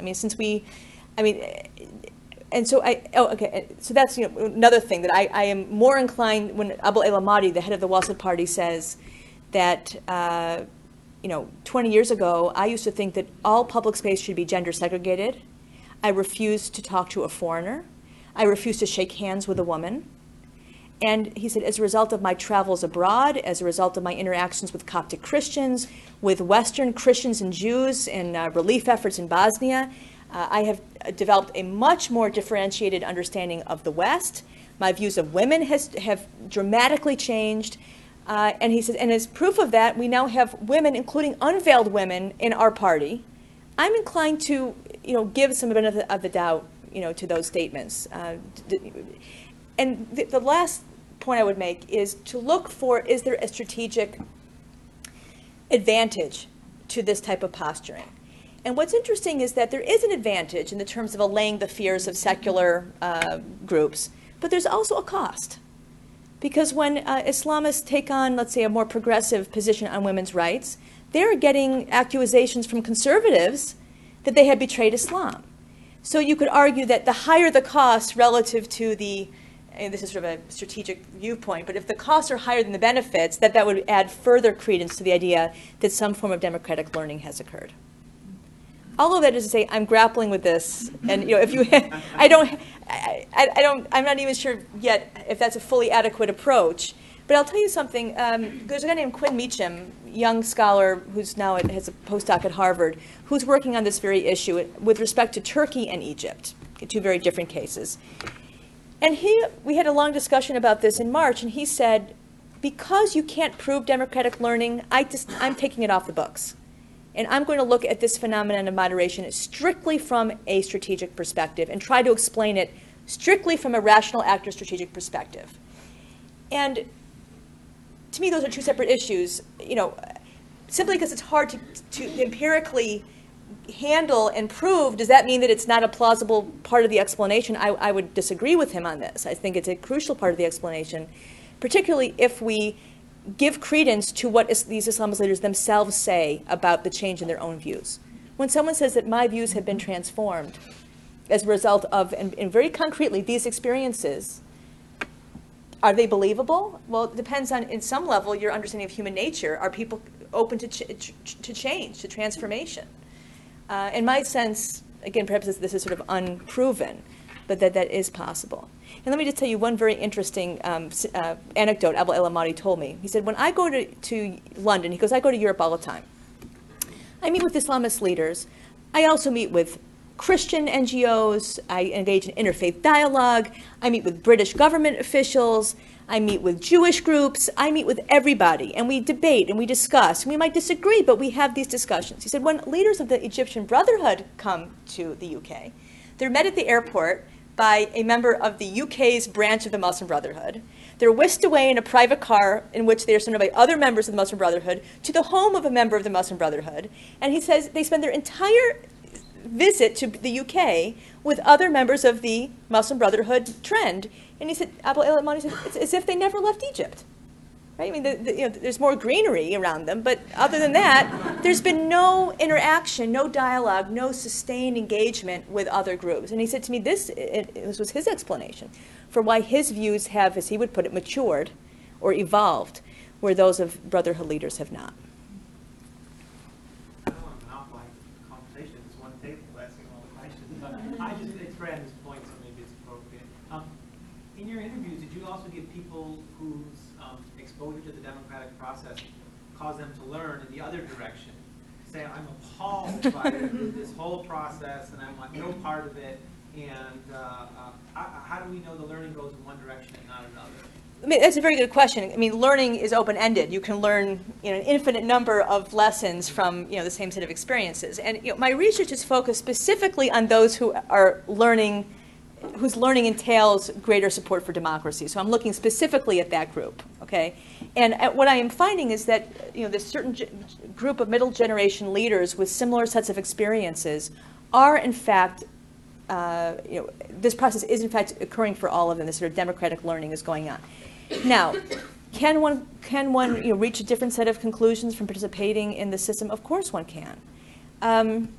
So that's another thing that I am more inclined when Abu el-Mahdi, the head of the Wasat Party, says that 20 years ago I used to think that all public space should be gender segregated. I refused to talk to a foreigner. I refused to shake hands with a woman. And he said, as a result of my travels abroad, as a result of my interactions with Coptic Christians, with Western Christians and Jews in relief efforts in Bosnia, I have developed a much more differentiated understanding of the West. My views of women have dramatically changed. And he says, and as proof of that, we now have women, including unveiled women, in our party. I'm inclined to, give some benefit of the doubt, to those statements. And the last point I would make is to look for, is there a strategic advantage to this type of posturing? And what's interesting is that there is an advantage in the terms of allaying the fears of secular groups, but there's also a cost. Because when Islamists take on, let's say, a more progressive position on women's rights, they're getting accusations from conservatives that they had betrayed Islam. So you could argue that the higher the cost relative to the, and this is sort of a strategic viewpoint, but if the costs are higher than the benefits, that would add further credence to the idea that some form of democratic learning has occurred. All of that is to say, I'm grappling with this, and if you, I'm not even sure yet if that's a fully adequate approach. But I'll tell you something. There's a guy named Quinn Meacham, young scholar who's now has a postdoc at Harvard, who's working on this very issue with respect to Turkey and Egypt, two very different cases. And we had a long discussion about this in March, and he said, because you can't prove democratic learning, I'm taking it off the books. And I'm going to look at this phenomenon of moderation strictly from a strategic perspective and try to explain it strictly from a rational actor strategic perspective. And to me, those are two separate issues. Simply because it's hard to empirically handle and prove, does that mean that it's not a plausible part of the explanation? I would disagree with him on this. I think it's a crucial part of the explanation, particularly if we give credence to what these Islamist leaders themselves say about the change in their own views. When someone says that my views have been transformed as a result of, and very concretely, these experiences, are they believable? Well, it depends on, in some level, your understanding of human nature. Are people open to change, to transformation? In my sense, again, perhaps this is sort of unproven, but that is possible. And let me just tell you one very interesting anecdote Abu el-Mahdi told me. He said, when I go to London, he goes, I go to Europe all the time. I meet with Islamist leaders. I also meet with Christian NGOs. I engage in interfaith dialogue. I meet with British government officials. I meet with Jewish groups. I meet with everybody. And we debate and we discuss. We might disagree, but we have these discussions. He said, when leaders of the Egyptian Brotherhood come to the UK, they're met at the airport by a member of the UK's branch of the Muslim Brotherhood. They're whisked away in a private car in which they are surrounded by other members of the Muslim Brotherhood to the home of a member of the Muslim Brotherhood. And he says they spend their entire visit to the UK with other members of the Muslim Brotherhood trend. And he said, Abu al-Yamani said, it's as if they never left Egypt. Right? I mean, there's more greenery around them, but other than that, there's been no interaction, no dialogue, no sustained engagement with other groups. And he said to me, this was his explanation for why his views have, as he would put it, matured or evolved, where those of Brotherhood leaders have not. I don't want to monopolize the conversation. It's one table asking all the questions. But I just express this point, so maybe it's appropriate. In your interviews, did you also give people whose exposure to the democratic process cause them to learn in the other direction? Say, I'm appalled by this whole process and I want no part of it. And how do we know the learning goes in one direction and not another? I mean, that's a very good question. I mean, learning is open-ended. You can learn, an infinite number of lessons from, the same set of experiences. And my research is focused specifically on those who are learning, whose learning entails greater support for democracy. So I'm looking specifically at that group. Okay, and what I am finding is that this certain group of middle generation leaders with similar sets of experiences are in fact. This process is in fact occurring for all of them. This sort of democratic learning is going on. Now, can one reach a different set of conclusions from participating in the system? Of course one can.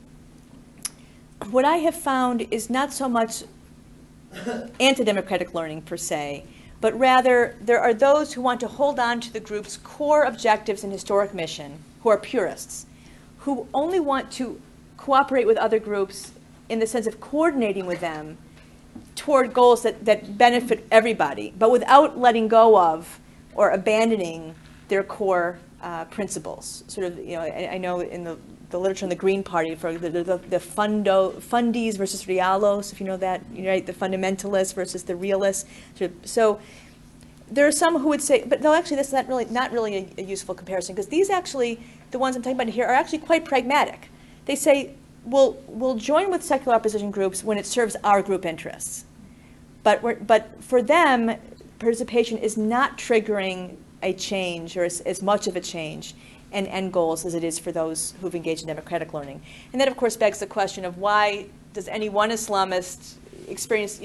What I have found is not so much anti-democratic learning per se, but rather there are those who want to hold on to the group's core objectives and historic mission, who are purists, who only want to cooperate with other groups in the sense of coordinating with them toward goals that benefit everybody, but without letting go of or abandoning their core principles. Sort of, I know in the literature in the Green Party, for the fundies versus realos, if you know that, right? The fundamentalists versus the realists. So there are some who would say, but no, actually, that's not really a useful comparison, because these actually, the ones I'm talking about here, are actually quite pragmatic. They say, we'll join with secular opposition groups when it serves our group interests. But for them, participation is not triggering a change or as much of a change and end goals as it is for those who've engaged in democratic learning. And that, of course, begs the question of why does any one Islamist experience,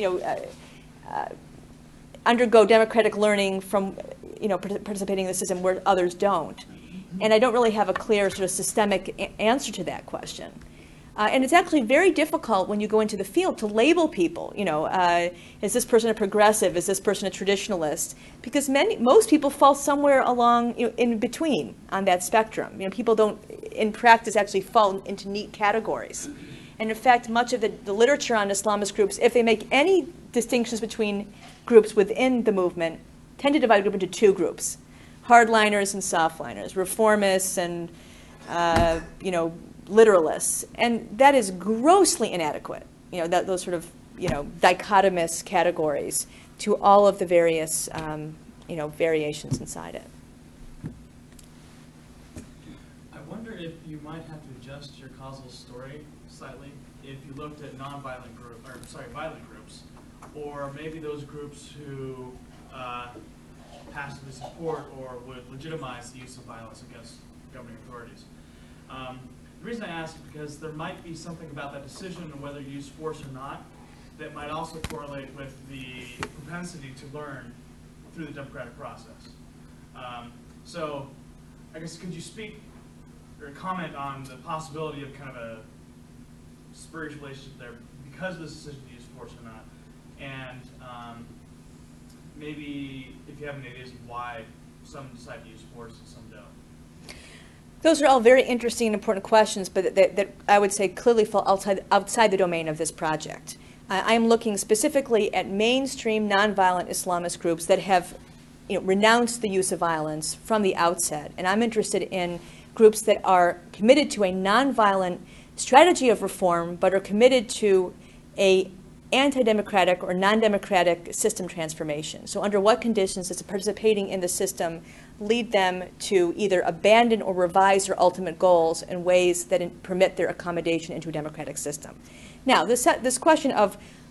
undergo democratic learning from, participating in the system where others don't? And I don't really have a clear sort of systemic answer to that question. And it's actually very difficult when you go into the field to label people. Is this person a progressive? Is this person a traditionalist? Because most people fall somewhere along, in between on that spectrum. People don't, in practice, actually fall into neat categories. And in fact, much of the literature on Islamist groups, if they make any distinctions between groups within the movement, tend to divide the group into two groups: hardliners and softliners, reformists and, literalists, and that is grossly inadequate. Those sort of dichotomous categories to all of the various variations inside it. I wonder if you might have to adjust your causal story slightly if you looked at violent groups, or maybe those groups who passively support or would legitimize the use of violence against governing authorities. The reason I ask is because there might be something about that decision of whether you use force or not that might also correlate with the propensity to learn through the democratic process. So I guess could you speak or comment on the possibility of kind of a spurious relationship there because of this decision to use force or not? And maybe if you have any ideas of why some decide to use force and some don't. Those are all very interesting and important questions, but that I would say clearly fall outside the domain of this project. I am looking specifically at mainstream nonviolent Islamist groups that have renounced the use of violence from the outset. And I'm interested in groups that are committed to a nonviolent strategy of reform, but are committed to a anti-democratic or non-democratic system transformation. So under what conditions does participating in the system lead them to either abandon or revise their ultimate goals in ways that permit their accommodation into a democratic system? Now, this question of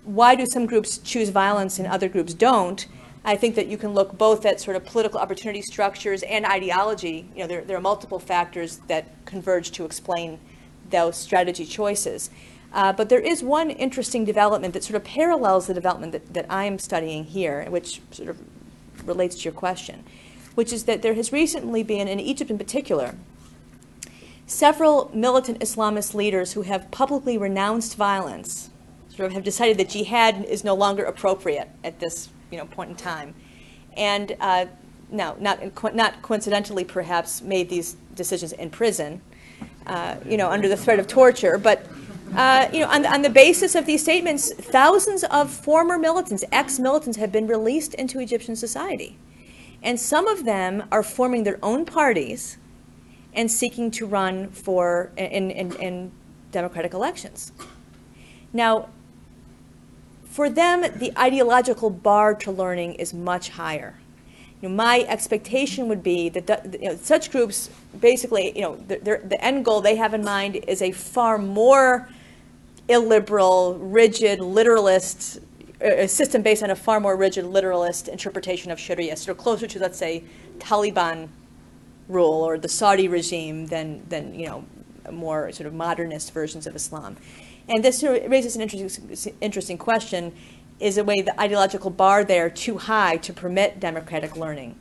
why do some groups choose violence and other groups don't, I think that you can look both at sort of political opportunity structures and ideology. You know, there are multiple factors that converge to explain those strategy choices. But there is one interesting development that sort of parallels the development that I am studying here, which sort of relates to your question, which is that there has recently been, in Egypt in particular, several militant Islamist leaders who have publicly renounced violence, sort of have decided that jihad is no longer appropriate at this point in time. And now, not coincidentally perhaps, made these decisions in prison, under the threat of torture, but on the basis of these statements, thousands of former militants, ex-militants, have been released into Egyptian society. And some of them are forming their own parties and seeking to run for in democratic elections. Now, for them, the ideological bar to learning is much higher. My expectation would be that such groups, basically, the end goal they have in mind is a far more illiberal, rigid, literalist, a system based on a far more rigid, literalist interpretation of Sharia, sort of closer to, let's say, Taliban rule or the Saudi regime than more sort of modernist versions of Islam. And this sort of raises an interesting question. Is the way the ideological bar there too high to permit democratic learning?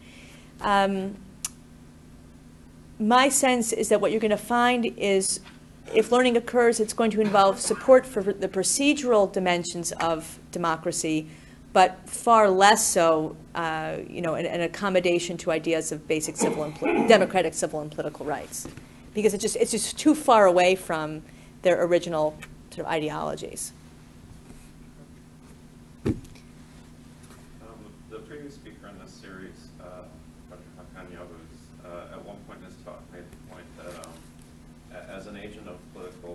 My sense is that what you're going to find is if learning occurs, it's going to involve support for the procedural dimensions of democracy, but far less so, an accommodation to ideas of basic democratic civil and political rights, because it's just too far away from their original sort of ideologies. The previous speaker in this series, Dr. Hakan Yavuz, at one point in his talk made the point that as an agent of political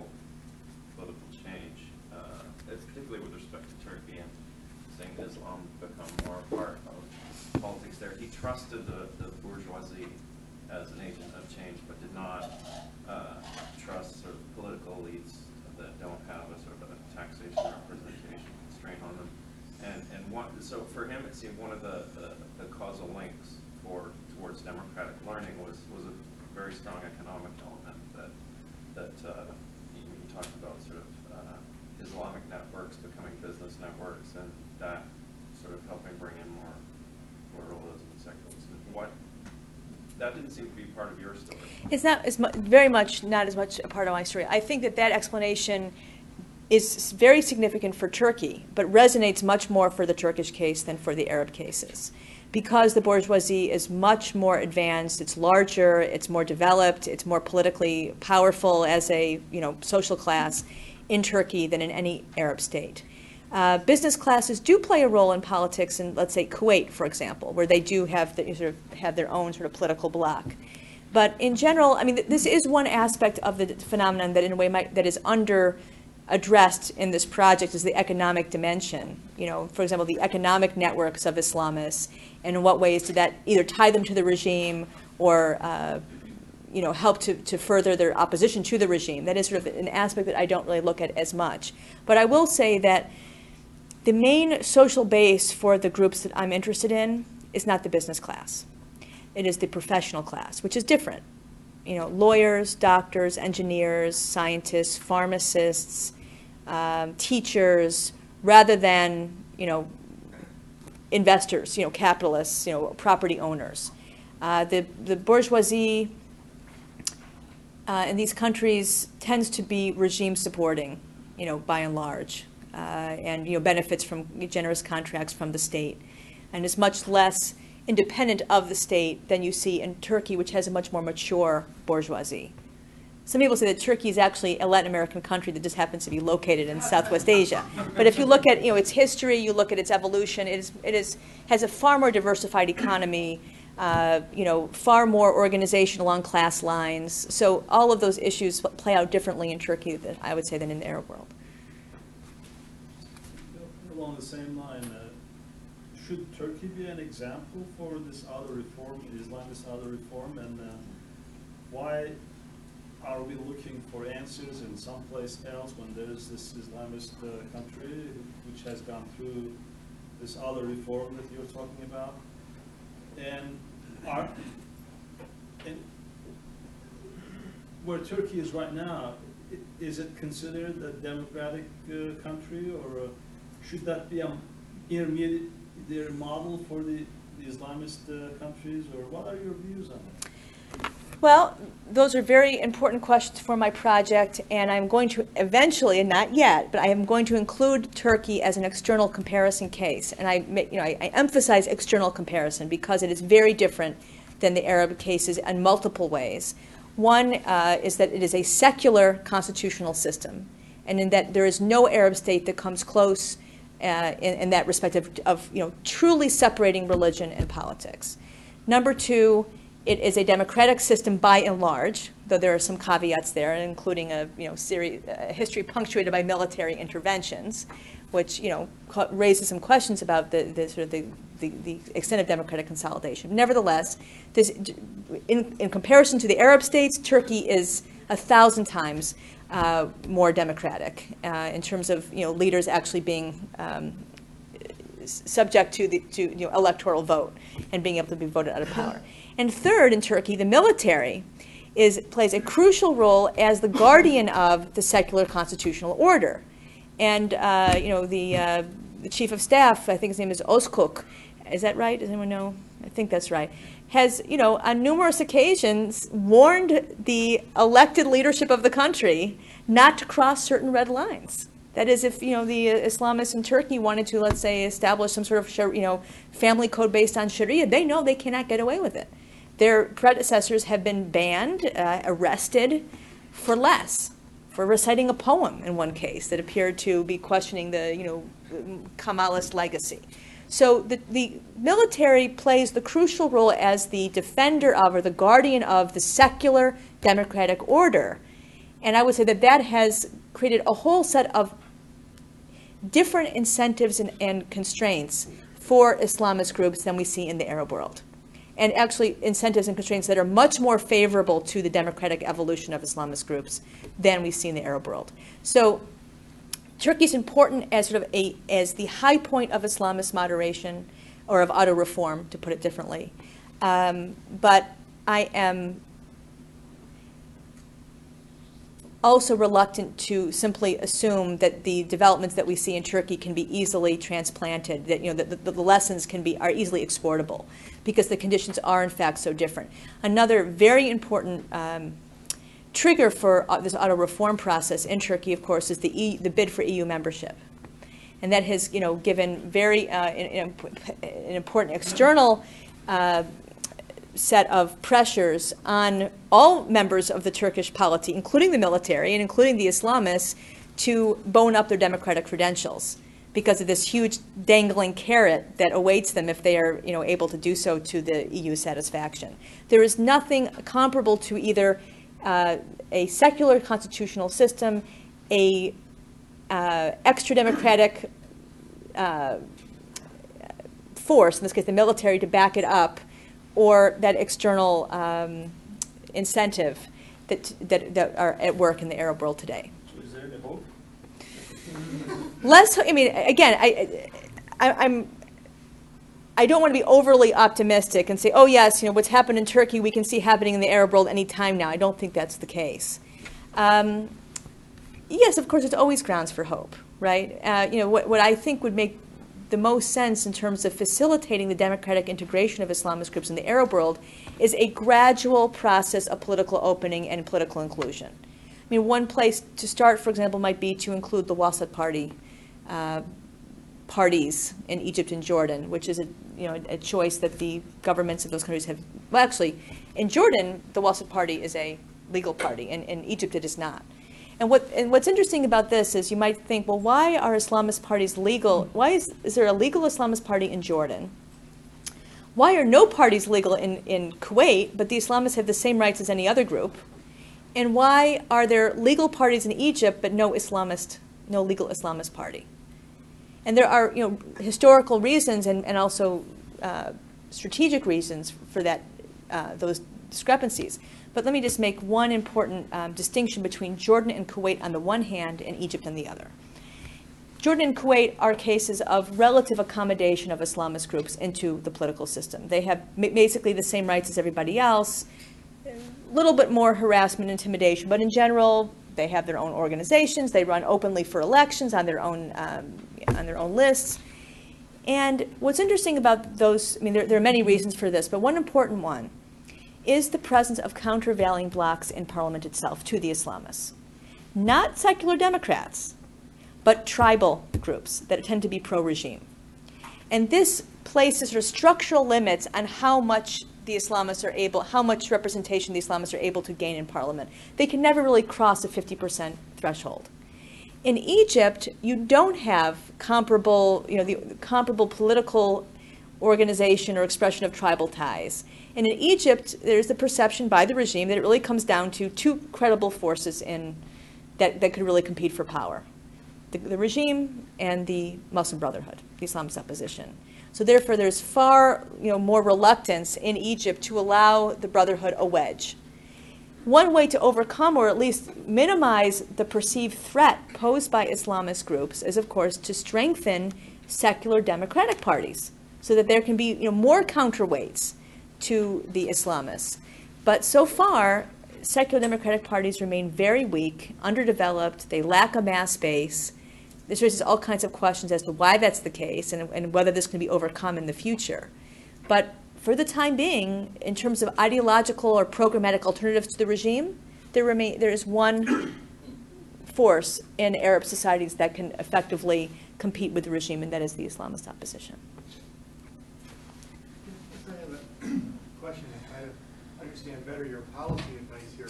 change, particularly with respect to Turkey and seeing Islam become more a part of politics there, he trusted the bourgeoisie as an agent of change, but did not trust sort of political elites that don't have a sort of a taxation representation constraint on them. So for him, it seemed one of the causal links towards democratic learning was a very strong economic element that you talked about sort of Islamic networks becoming business networks, and that sort of helping bring in more pluralism and secularism. That didn't seem to be part of your story. It's not very much not as much a part of my story. I think that explanation is very significant for Turkey, but resonates much more for the Turkish case than for the Arab cases. Because the bourgeoisie is much more advanced, it's larger, it's more developed, it's more politically powerful as a social class in Turkey than in any Arab state. Business classes do play a role in politics in, let's say, Kuwait, for example, where they do have their own sort of political bloc. But in general, I mean, this is one aspect of the phenomenon that, in a way, that is addressed in this project, is the economic dimension. For example, the economic networks of Islamists, and in what ways did that either tie them to the regime or help to further their opposition to the regime. That is sort of an aspect that I don't really look at as much. But I will say that the main social base for the groups that I'm interested in is not the business class. It is the professional class, which is different. Lawyers, doctors, engineers, scientists, pharmacists, teachers, rather than, investors, capitalists, property owners. The bourgeoisie in these countries tends to be regime supporting, by and large, and benefits from generous contracts from the state, and is much less independent of the state than you see in Turkey, which has a much more mature bourgeoisie. Some people say that Turkey is actually a Latin American country that just happens to be located in Southwest Asia. But if you look at its history, you look at its evolution, it has a far more diversified economy, far more organization along class lines. So all of those issues play out differently in Turkey, I would say, than in the Arab world. Along the same line, should Turkey be an example for this other reform, Islamist other reform, and why are we looking for answers in someplace else when there is this Islamist country which has gone through this other reform that you're talking about? And where Turkey is right now, is it considered a democratic country, or should that be an intermediate model for the Islamist countries, or what are your views on that? Well, those are very important questions for my project, and I'm going to eventually, and not yet, but I am going to include Turkey as an external comparison case. And I emphasize external comparison because it is very different than the Arab cases in multiple ways. One is that it is a secular constitutional system, and in that there is no Arab state that comes close in that respect of truly separating religion and politics. Number two, it is a democratic system by and large, though there are some caveats there, including a history punctuated by military interventions, which raises some questions about the extent of democratic consolidation. Nevertheless, in comparison to the Arab states, Turkey is 1,000 times more democratic in terms of leaders actually being subject to electoral vote and being able to be voted out of power. And third, in Turkey, the military plays a crucial role as the guardian of the secular constitutional order. And the chief of staff, I think his name is Özkök, is that right? Does anyone know? I think that's right. Has on numerous occasions warned the elected leadership of the country not to cross certain red lines. That is, if the Islamists in Turkey wanted to, let's say, establish some sort of family code based on Sharia, they know they cannot get away with it. Their predecessors have been banned, arrested for less, for reciting a poem in one case that appeared to be questioning the Kemalist legacy. So the military plays the crucial role as the defender of, or the guardian of, the secular democratic order. And I would say that has created a whole set of different incentives and constraints for Islamist groups than we see in the Arab world. And actually incentives and constraints that are much more favorable to the democratic evolution of Islamist groups than we see in the Arab world. So Turkey is important as as the high point of Islamist moderation, or of auto reform, to put it differently. But I am also reluctant to simply assume that the developments that we see in Turkey can be easily transplanted, that the lessons are easily exportable, because the conditions are in fact so different. Another very important trigger for this auto reform process in Turkey, of course, is the bid for EU membership, and that has given very an important external set of pressures on all members of the Turkish polity, including the military and including the Islamists, to bone up their democratic credentials because of this huge dangling carrot that awaits them if they are able to do so to the EU satisfaction. There is nothing comparable to either a secular constitutional system, a extra-democratic force, in this case the military, to back it up, or that external incentive that are at work in the Arab world today. So is there any hope? I don't want to be overly optimistic and say, oh yes, what's happened in Turkey we can see happening in the Arab world any time now. I don't think that's the case. Yes, of course, there's always grounds for hope, right? What I think would make the most sense in terms of facilitating the democratic integration of Islamist groups in the Arab world is a gradual process of political opening and political inclusion. I mean, one place to start, for example, might be to include the Wasat Party parties in Egypt and Jordan, which is a choice that the governments of those countries have. Well, actually, in Jordan, the Wasat Party is a legal party, and in Egypt it is not. And what's interesting about this is you might think, well, why are Islamist parties legal? Why is there a legal Islamist party in Jordan? Why are no parties legal in Kuwait, but the Islamists have the same rights as any other group? And why are there legal parties in Egypt, but no legal Islamist party? And there are historical reasons and also strategic reasons for those discrepancies. But let me just make one important distinction between Jordan and Kuwait on the one hand and Egypt on the other. Jordan and Kuwait are cases of relative accommodation of Islamist groups into the political system. They have basically the same rights as everybody else, a little bit more harassment, intimidation, but in general, they have their own organizations. They run openly for elections on their own lists. And what's interesting about those, I mean, there are many reasons for this, but one important one is the presence of countervailing blocs in parliament itself to the Islamists. Not secular Democrats, but tribal groups that tend to be pro-regime. And this places sort of structural limits on how much the Islamists are able, how much representation the Islamists are able to gain in parliament. They can never really cross a 50% threshold. In Egypt, you don't have comparable, the comparable political organization or expression of tribal ties. And in Egypt, there's the perception by the regime that it really comes down to two credible forces that could really compete for power. The regime and the Muslim Brotherhood, the Islamist opposition. So therefore, there's far more reluctance in Egypt to allow the Brotherhood a wedge. One way to overcome or at least minimize the perceived threat posed by Islamist groups is, of course, to strengthen secular democratic parties so that there can be more counterweights to the Islamists. But so far, secular democratic parties remain very weak, underdeveloped, they lack a mass base. This raises all kinds of questions as to why that's the case and whether this can be overcome in the future. But for the time being, in terms of ideological or programmatic alternatives to the regime, there is one force in Arab societies that can effectively compete with the regime, and that is the Islamist opposition. I have a question to kind of understand better your policy advice here.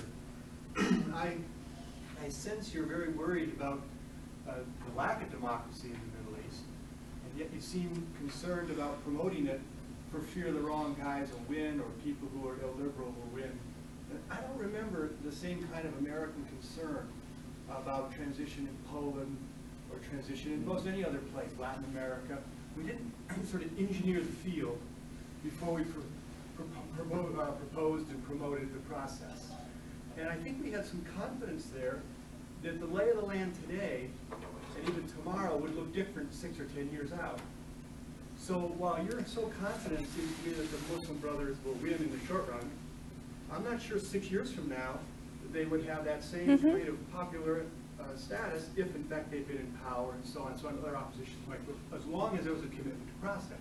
I sense you're very worried about the lack of democracy in the Middle East, and yet you seem concerned about promoting it for fear the wrong guys will win or people who are illiberal will win. And I don't remember the same kind of American concern about transition in Poland or transition in most any other place, Latin America. We didn't sort of engineer the field before we proposed and promoted the process. And I think we had some confidence there that the lay of the land today and even tomorrow would look different 6 or 10 years out. So while you're so confident, it seems to me that the Muslim Brothers will win in the short run, I'm not sure 6 years from now that they would have that same kind of popular status if in fact they'd been in power and so on. So other oppositions might, as long as there was a commitment to process.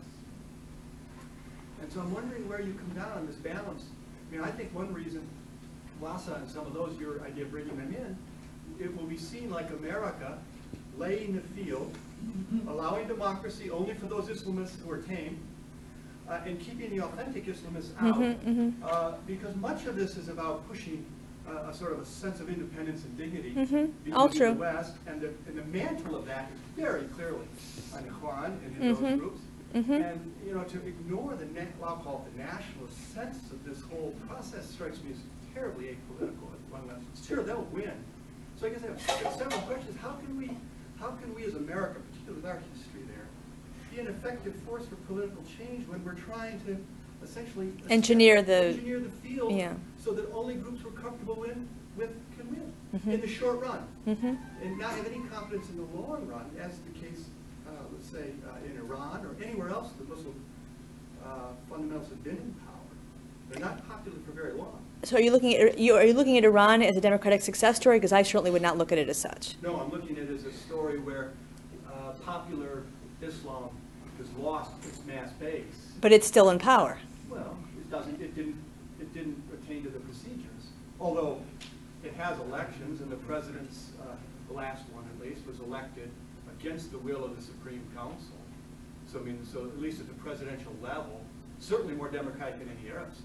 And so I'm wondering where you come down on this balance. I mean, I think one reason, Lhasa and some of those, your idea of bringing them in, it will be seen like America laying the field, allowing democracy only for those Islamists who are tame, and keeping the authentic Islamists out, because much of this is about pushing a sort of a sense of independence and dignity All in true. the West, and the mantle of that is very clearly on Ikhwan and in those groups. And to ignore I'll call it the nationalist sense of this whole process strikes me as terribly apolitical. Sure, they'll win. So I guess I have several questions. How can we as America, particularly with our history there, be an effective force for political change when we're trying to essentially engineer the field so that only groups we're comfortable with can win in the short run, and not have any confidence in the long run, as the case, let's say, in Iran or anywhere else the Muslim fundamentalists have been in power. They're not popular for very long. So are you looking at Iran as a democratic success story? Because I certainly would not look at it as such. No, I'm looking at it as a story where popular Islam has lost its mass base. But it's still in power. Well, it didn't attain to the procedures. Although it has elections, and the president's, the last one at least, was elected against the will of the Supreme Council. So so at least at the presidential level, certainly more democratic than any Arab state.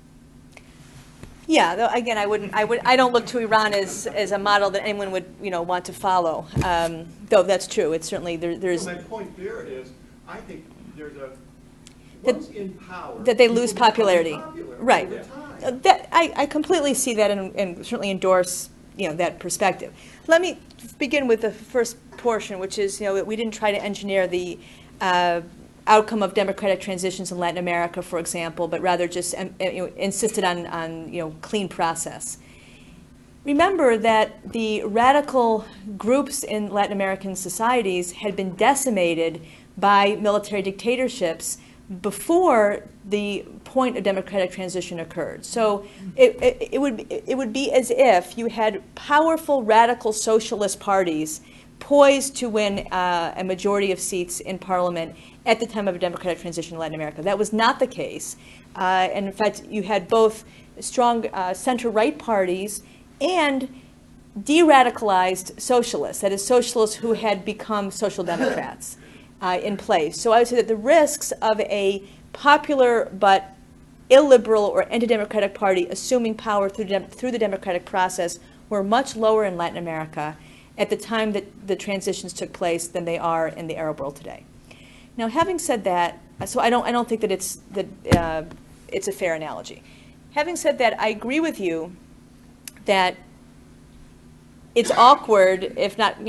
Yeah, though again, I don't look to Iran as a model that anyone would want to follow. Though that's true, it's certainly there's. So my point there is, I think there's once in power that they lose popularity, right? Over time. That I completely see that and certainly endorse that perspective. Let me begin with the first portion, which is that we didn't try to engineer the outcome of democratic transitions in Latin America, for example, but rather just insisted on clean process. Remember that the radical groups in Latin American societies had been decimated by military dictatorships before the point of democratic transition occurred. So it would be as if you had powerful radical socialist parties poised to win a majority of seats in parliament at the time of a democratic transition in Latin America. That was not the case. And in fact, you had both strong center-right parties and de-radicalized socialists, that is, socialists who had become social democrats in place. So I would say that the risks of a popular but illiberal or anti-democratic party assuming power through the democratic process were much lower in Latin America at the time that the transitions took place than they are in the Arab world today. Now, having said that, so I don't think that it's a fair analogy. Having said that, I agree with you that it's awkward, if not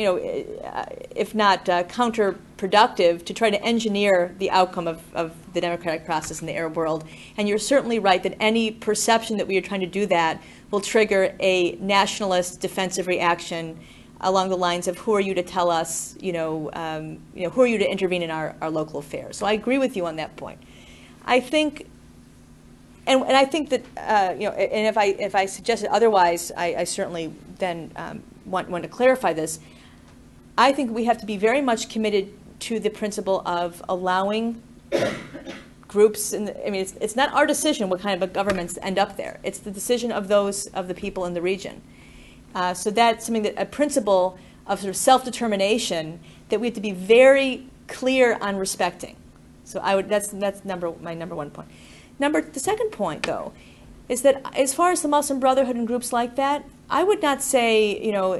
counterproductive, to try to engineer the outcome of the democratic process in the Arab world. And you're certainly right that any perception that we are trying to do that will trigger a nationalist defensive reaction along the lines of who are you to tell us, who are you to intervene in our local affairs. So I agree with you on that point. I think. And I think that, and if I suggested otherwise, I certainly then want to clarify this. I think we have to be very much committed to the principle of allowing groups, it's not our decision what kind of governments end up there. It's the decision of the people in the region. So that's something a principle of sort of self-determination that we have to be very clear on respecting. So that's my number one point. The second point, though, is that as far as the Muslim Brotherhood and groups like that, I would not say,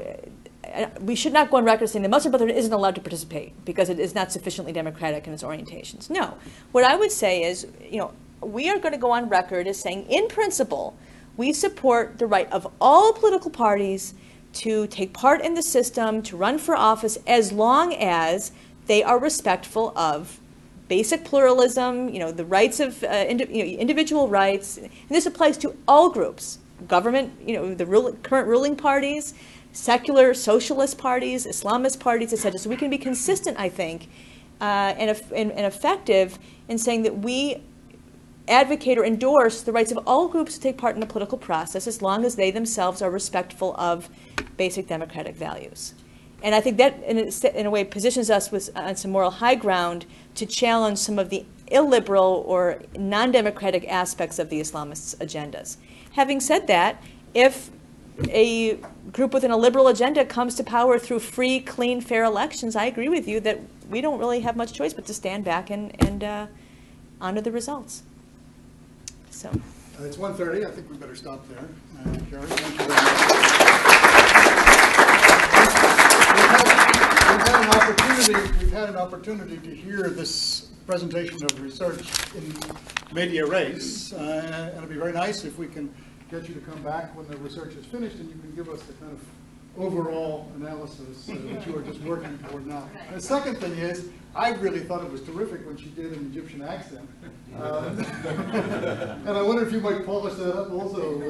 we should not go on record saying the Muslim Brotherhood isn't allowed to participate because it is not sufficiently democratic in its orientations. No. What I would say is, we are going to go on record as saying, in principle, we support the right of all political parties to take part in the system, to run for office, as long as they are respectful of basic pluralism, the rights of individual rights. And this applies to all groups, government, the current ruling parties, secular socialist parties, Islamist parties, etc. So we can be consistent, I think, and effective in saying that we advocate or endorse the rights of all groups to take part in the political process as long as they themselves are respectful of basic democratic values. And I think that, in a way, positions us on some moral high ground to challenge some of the illiberal or non-democratic aspects of the Islamists' agendas. Having said that, if a group with an illiberal agenda comes to power through free, clean, fair elections, I agree with you that we don't really have much choice but to stand back and honor the results. So. It's 1:30. I think we better stop there. Carrie, thank you very much. We've had an opportunity to hear this presentation of research in media res, and it'd be very nice if we can get you to come back when the research is finished and you can give us the kind of overall analysis that you are just working toward now. And the second thing is, I really thought it was terrific when she did an Egyptian accent. And I wonder if you might polish that up also.